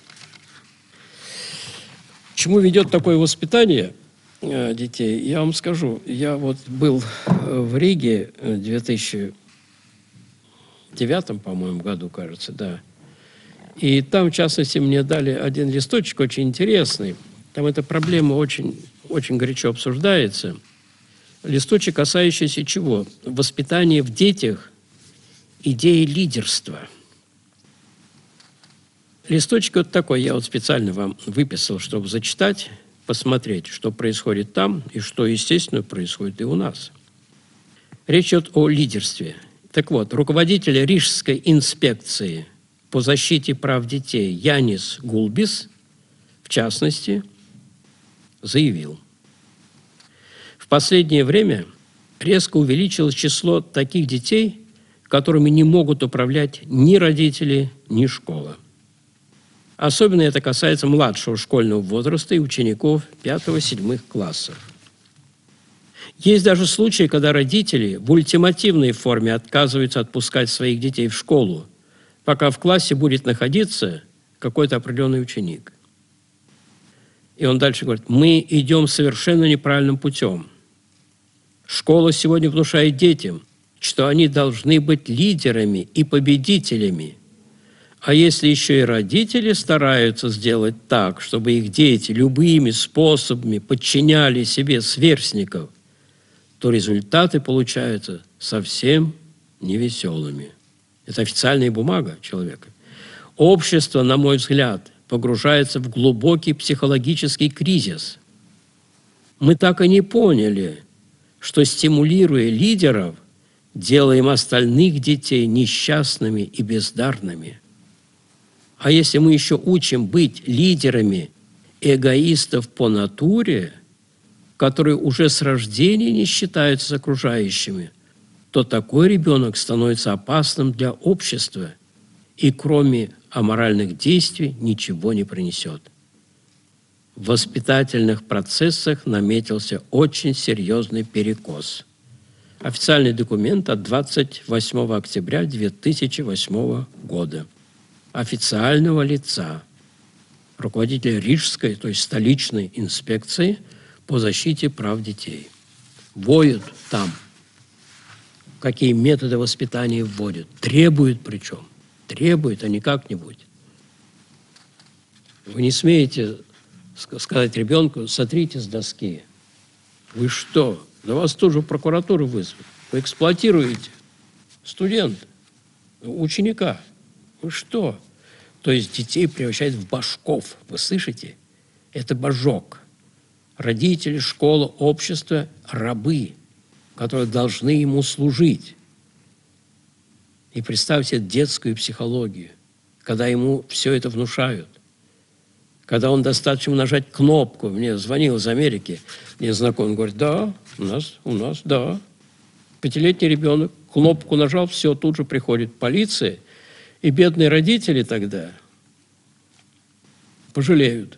Speaker 1: К чему ведет такое воспитание э, детей? Я вам скажу. Я вот был в Риге в две тысячи девятом, по-моему, году, кажется, да. И там, в частности, мне дали один листочек очень интересный. Там эта проблема очень, очень горячо обсуждается. Листочек, касающийся чего? Воспитания в детях идеи лидерства. Листочек вот такой, я вот специально вам выписал, чтобы зачитать, посмотреть, что происходит там и что, естественно, происходит и у нас. Речь идет о лидерстве. Так вот, руководитель Рижской инспекции по защите прав детей Янис Гулбис, в частности, заявил: в последнее время резко увеличилось число таких детей, которыми не могут управлять ни родители, ни школа. Особенно это касается младшего школьного возраста и учеников пятого-седьмых классов. Есть даже случаи, когда родители в ультимативной форме отказываются отпускать своих детей в школу, пока в классе будет находиться какой-то определенный ученик. И он дальше говорит: мы идем совершенно неправильным путем. Школа сегодня внушает детям, что они должны быть лидерами и победителями. А если еще и родители стараются сделать так, чтобы их дети любыми способами подчиняли себе сверстников, то результаты получаются совсем невеселыми. Это официальная бумага человека. Общество, на мой взгляд, погружается в глубокий психологический кризис. Мы так и не поняли, что, стимулируя лидеров, делаем остальных детей несчастными и бездарными. А если мы еще учим быть лидерами эгоистов по натуре, которые уже с рождения не считаются с окружающими, то такой ребенок становится опасным для общества и кроме аморальных действий ничего не принесет. В воспитательных процессах наметился очень серьезный перекос. Официальный документ от двадцать восьмого октября две тысячи восьмого года. Официального лица, руководителя Рижской, то есть столичной инспекции по защите прав детей. Воют там, какие методы воспитания вводят. Требуют причем. Требуют, а не как-нибудь. Вы не смеете сказать ребенку: сотрите с доски. Вы что? Да вас тоже в прокуратуру вызовут. Вы эксплуатируете студента, ученика. Вы что? То есть детей превращают в башков. Вы слышите? Это божок. Родители, школа, общество – рабы, которые должны ему служить. И представьте детскую психологию, когда ему все это внушают. Когда он достаточно нажать кнопку. Мне звонил из Америки, мне знакомый, говорит: да, у нас, у нас, да. Пятилетний ребенок, кнопку нажал, все, тут же приходит полиция. И бедные родители тогда пожалеют,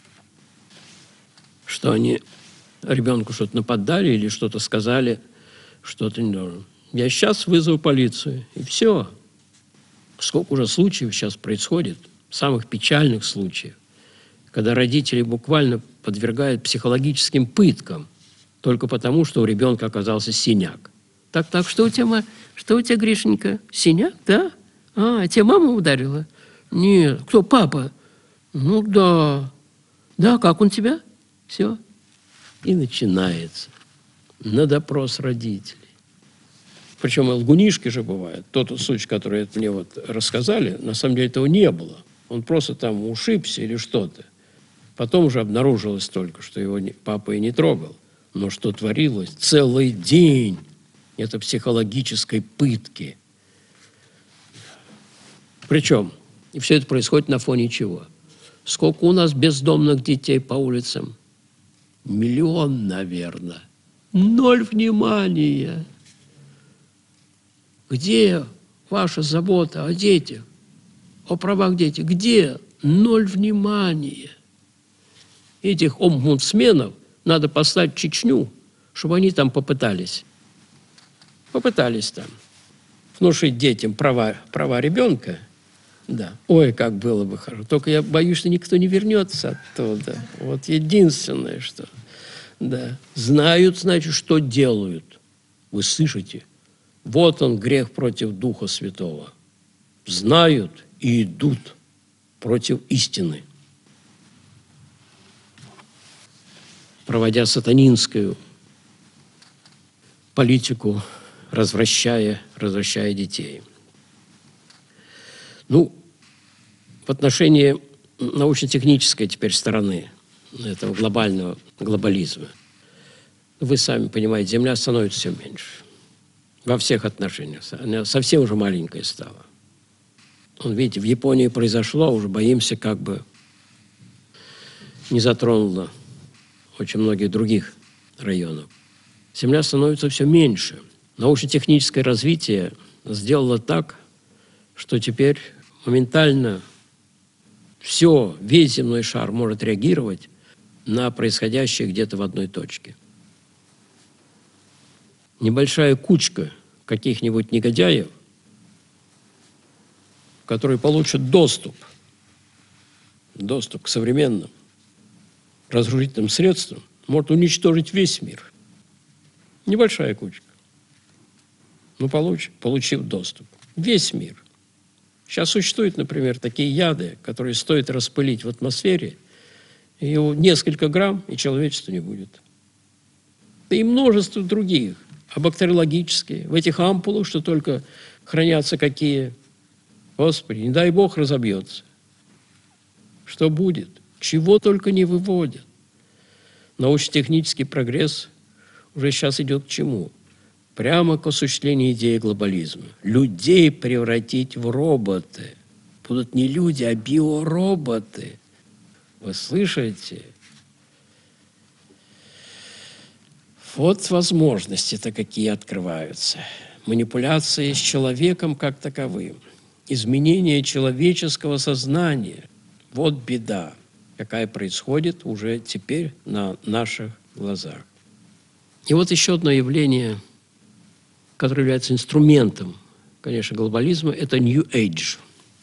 Speaker 1: что они ребенку что-то нападали или что-то сказали, что-то не должно. Я сейчас вызову полицию, и все. Сколько уже случаев сейчас происходит, самых печальных случаев, когда родители буквально подвергают психологическим пыткам только потому, что у ребенка оказался синяк. Так, так, что у тебя, что у тебя, Гришенька? Синяк, да? А, тебя мама ударила? Нет. Кто, папа? Ну да. Да, как он тебя? Все. И начинается на допрос родителей. Причем лгунишки же бывают. Тот случай, который мне вот рассказали, на самом деле этого не было. Он просто там ушибся или что-то. Потом уже обнаружилось только, что его папа и не трогал. Но что творилось целый день, это психологической пытки. Причем, и все это происходит на фоне чего? Сколько у нас бездомных детей по улицам? Миллион, наверное. Ноль внимания. Где ваша забота о детях, о правах детей? Где? Ноль внимания. Этих омбудсменов надо послать в Чечню, чтобы они там попытались. Попытались там внушить детям права, права ребенка. Да. Ой, как было бы хорошо. Только я боюсь, что никто не вернется оттуда. Вот единственное, что... Да. Знают, значит, что делают. Вы слышите? Вот он, грех против Духа Святого. Знают и идут против истины. Проводя сатанинскую политику, развращая, развращая детей. Ну, в отношении научно-технической теперь стороны этого глобального глобализма, вы сами понимаете, Земля становится все меньше. Во всех отношениях. Она совсем уже маленькая стала. Вот видите, в Японии произошло, уже боимся, как бы не затронуло очень многих других районов. Земля становится все меньше. Научно-техническое развитие сделало так, что теперь моментально все, весь земной шар может реагировать на происходящее где-то в одной точке. Небольшая кучка каких-нибудь негодяев, которые получат доступ, доступ к современным разрушительным средствам, может уничтожить весь мир. Небольшая кучка. ну, получ, получив доступ. Весь мир. Сейчас существуют, например, такие яды, которые стоит распылить в атмосфере, и несколько грамм, и человечества не будет. Да и множество других, а бактериологические, в этих ампулах, что только хранятся какие. Господи, не дай Бог разобьется. Что будет? Чего только не выводят. Научно-технический прогресс уже сейчас идет к чему? Прямо к осуществлению идеи глобализма. Людей превратить в роботы. Будут не люди, а биороботы. Вы слышите? Вот возможности-то какие открываются. Манипуляции с человеком как таковым. Изменение человеческого сознания. Вот беда, какая происходит уже теперь на наших глазах. И вот еще одно явление, которое является инструментом, конечно, глобализма, это New Age.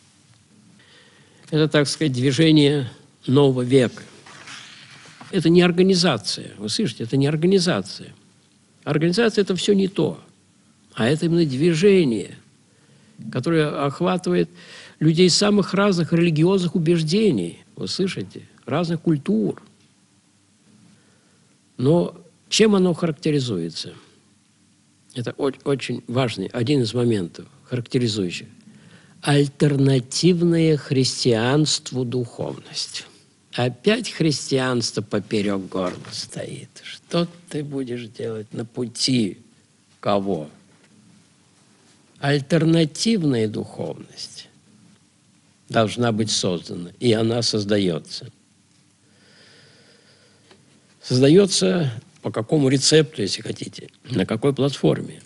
Speaker 1: Это, так сказать, движение нового века. Это не организация, вы слышите, это не организация. Организация – это все не то, а это именно движение, которое охватывает людей самых разных религиозных убеждений, вы слышите, разных культур. Но чем оно характеризуется? Это очень важный, один из моментов, характеризующих. Альтернативная христианству духовность. Опять христианство поперек горла стоит. Что ты будешь делать на пути кого? Альтернативная духовность должна быть создана, и она создается. Создается по какому рецепту, если хотите, на какой платформе.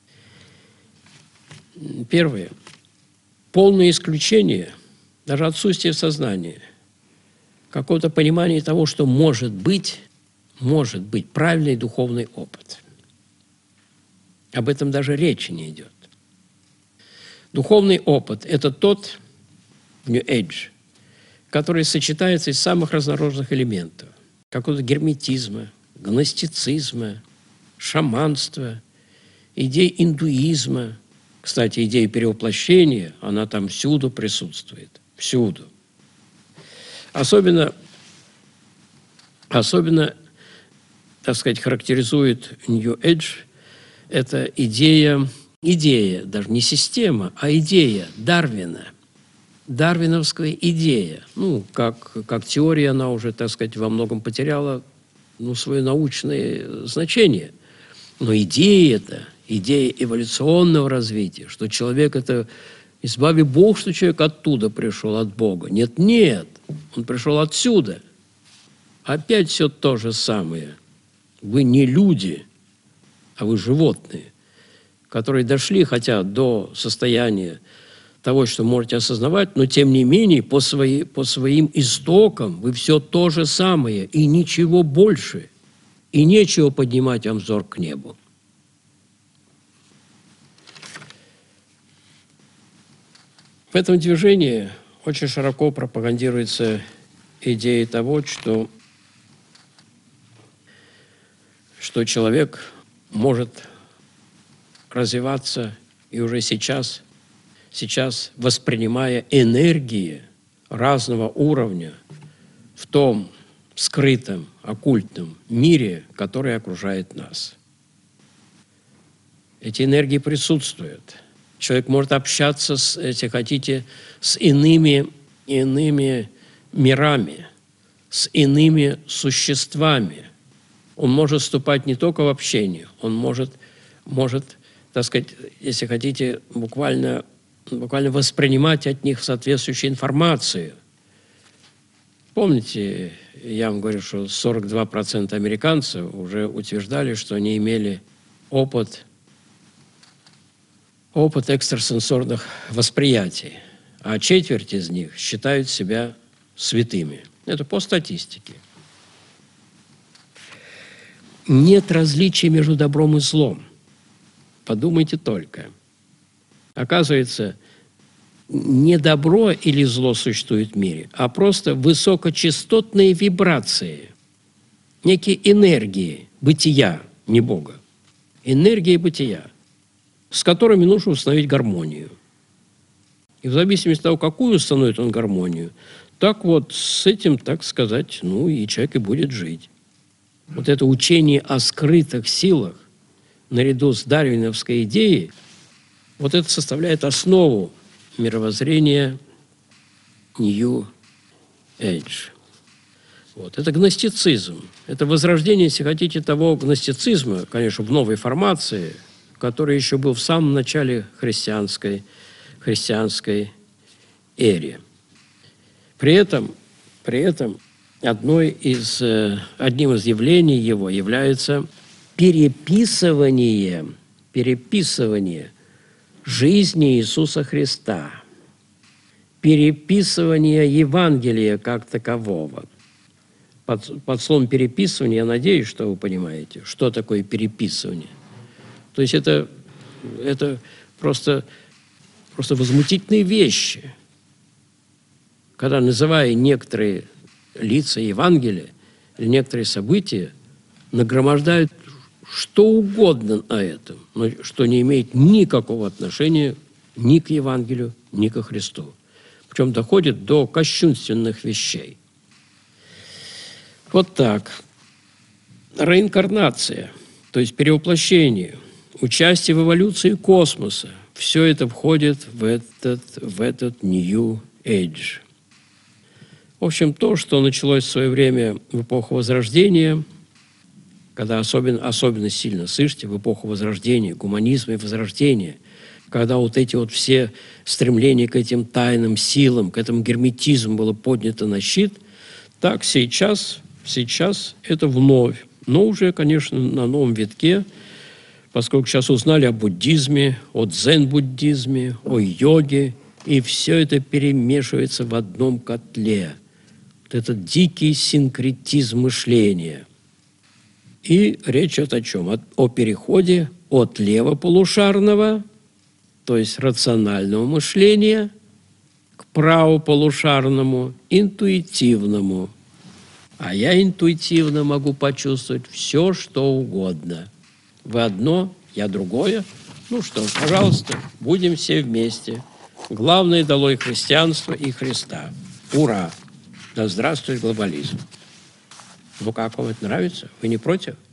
Speaker 1: Первое. Полное исключение, даже отсутствие сознания, какого-то понимания того, что может быть, может быть правильный духовный опыт. Об этом даже речи не идет. Духовный опыт – это тот New Age, который сочетается из самых разнородных элементов. Какого-то герметизма, гностицизма, шаманства, идей индуизма. Кстати, идея перевоплощения, она там всюду присутствует. Всюду. Особенно, особенно, так сказать, характеризует New Age это идея, идея, даже не система, а идея Дарвина. Дарвиновская идея. Ну, как, как теория, она уже, так сказать, во многом потеряла ну, свое научное значение. Но идея это, идея эволюционного развития, что человек это, избави Бог, что человек оттуда пришел, от Бога. Нет, нет, он пришел отсюда. Опять все то же самое. Вы не люди, а вы животные, которые дошли хотя до состояния того, что можете осознавать, но тем не менее по, свои, по своим истокам вы все то же самое и ничего больше. И нечего поднимать вам взор к небу. В этом движении очень широко пропагандируется идея того, что, что человек может развиваться и уже сейчас, сейчас воспринимая энергии разного уровня в том скрытом, оккультном мире, который окружает нас. Эти энергии присутствуют. Человек может общаться, с, если хотите, с иными, иными мирами, с иными существами. Он может вступать не только в общение, он может, может так сказать, если хотите, буквально, буквально воспринимать от них соответствующую информацию. Помните, я вам говорю, что сорок два процента американцев уже утверждали, что они имели опыт, опыт экстрасенсорных восприятий, а четверть из них считают себя святыми. Это по статистике. Нет различия между добром и злом. Подумайте только. Оказывается, не добро или зло существует в мире, а просто высокочастотные вибрации, некие энергии бытия, не Бога. Энергии бытия. с которыми нужно установить гармонию. И в зависимости от того, какую установит он гармонию, так вот с этим, так сказать, ну и человек и будет жить. Вот это учение о скрытых силах, наряду с дарвиновской идеей, вот это составляет основу мировоззрения New Age. Вот. Это гностицизм. Это возрождение, если хотите, того гностицизма, конечно, в новой формации, который еще был в самом начале христианской, христианской эре. При этом, при этом одной из, одним из явлений его является переписывание, переписывание жизни Иисуса Христа, переписывание Евангелия как такового. Под, под словом переписывание, я надеюсь, что вы понимаете, что такое переписывание. То есть это, это просто, просто возмутительные вещи, когда, называя некоторые лица Евангелия или некоторые события, нагромождают что угодно на этом, но что не имеет никакого отношения ни к Евангелию, ни ко Христу. Причем доходит до кощунственных вещей. Вот так. Реинкарнация, то есть перевоплощение, участие в эволюции космоса, все это входит в этот, в этот New Age. В общем, то, что началось в свое время в эпоху Возрождения, когда особенно, особенно сильно, слышите, в эпоху Возрождения, гуманизма и Возрождения, когда вот эти вот все стремления к этим тайным силам, к этому герметизму было поднято на щит, так сейчас, сейчас это вновь, но уже, конечно, на новом витке, поскольку сейчас узнали о буддизме, о дзен-буддизме, о йоге, и все это перемешивается в одном котле. Вот этот дикий синкретизм мышления. И речь идет о чем? О, о переходе от левополушарного, то есть рационального мышления, к правополушарному, интуитивному. А я интуитивно могу почувствовать все, что угодно. Вы одно, я другое. Ну что, пожалуйста, будем все вместе. Главное, долой христианство и Христа. Ура! Да здравствует глобализм! Ну как вам это нравится? Вы не против?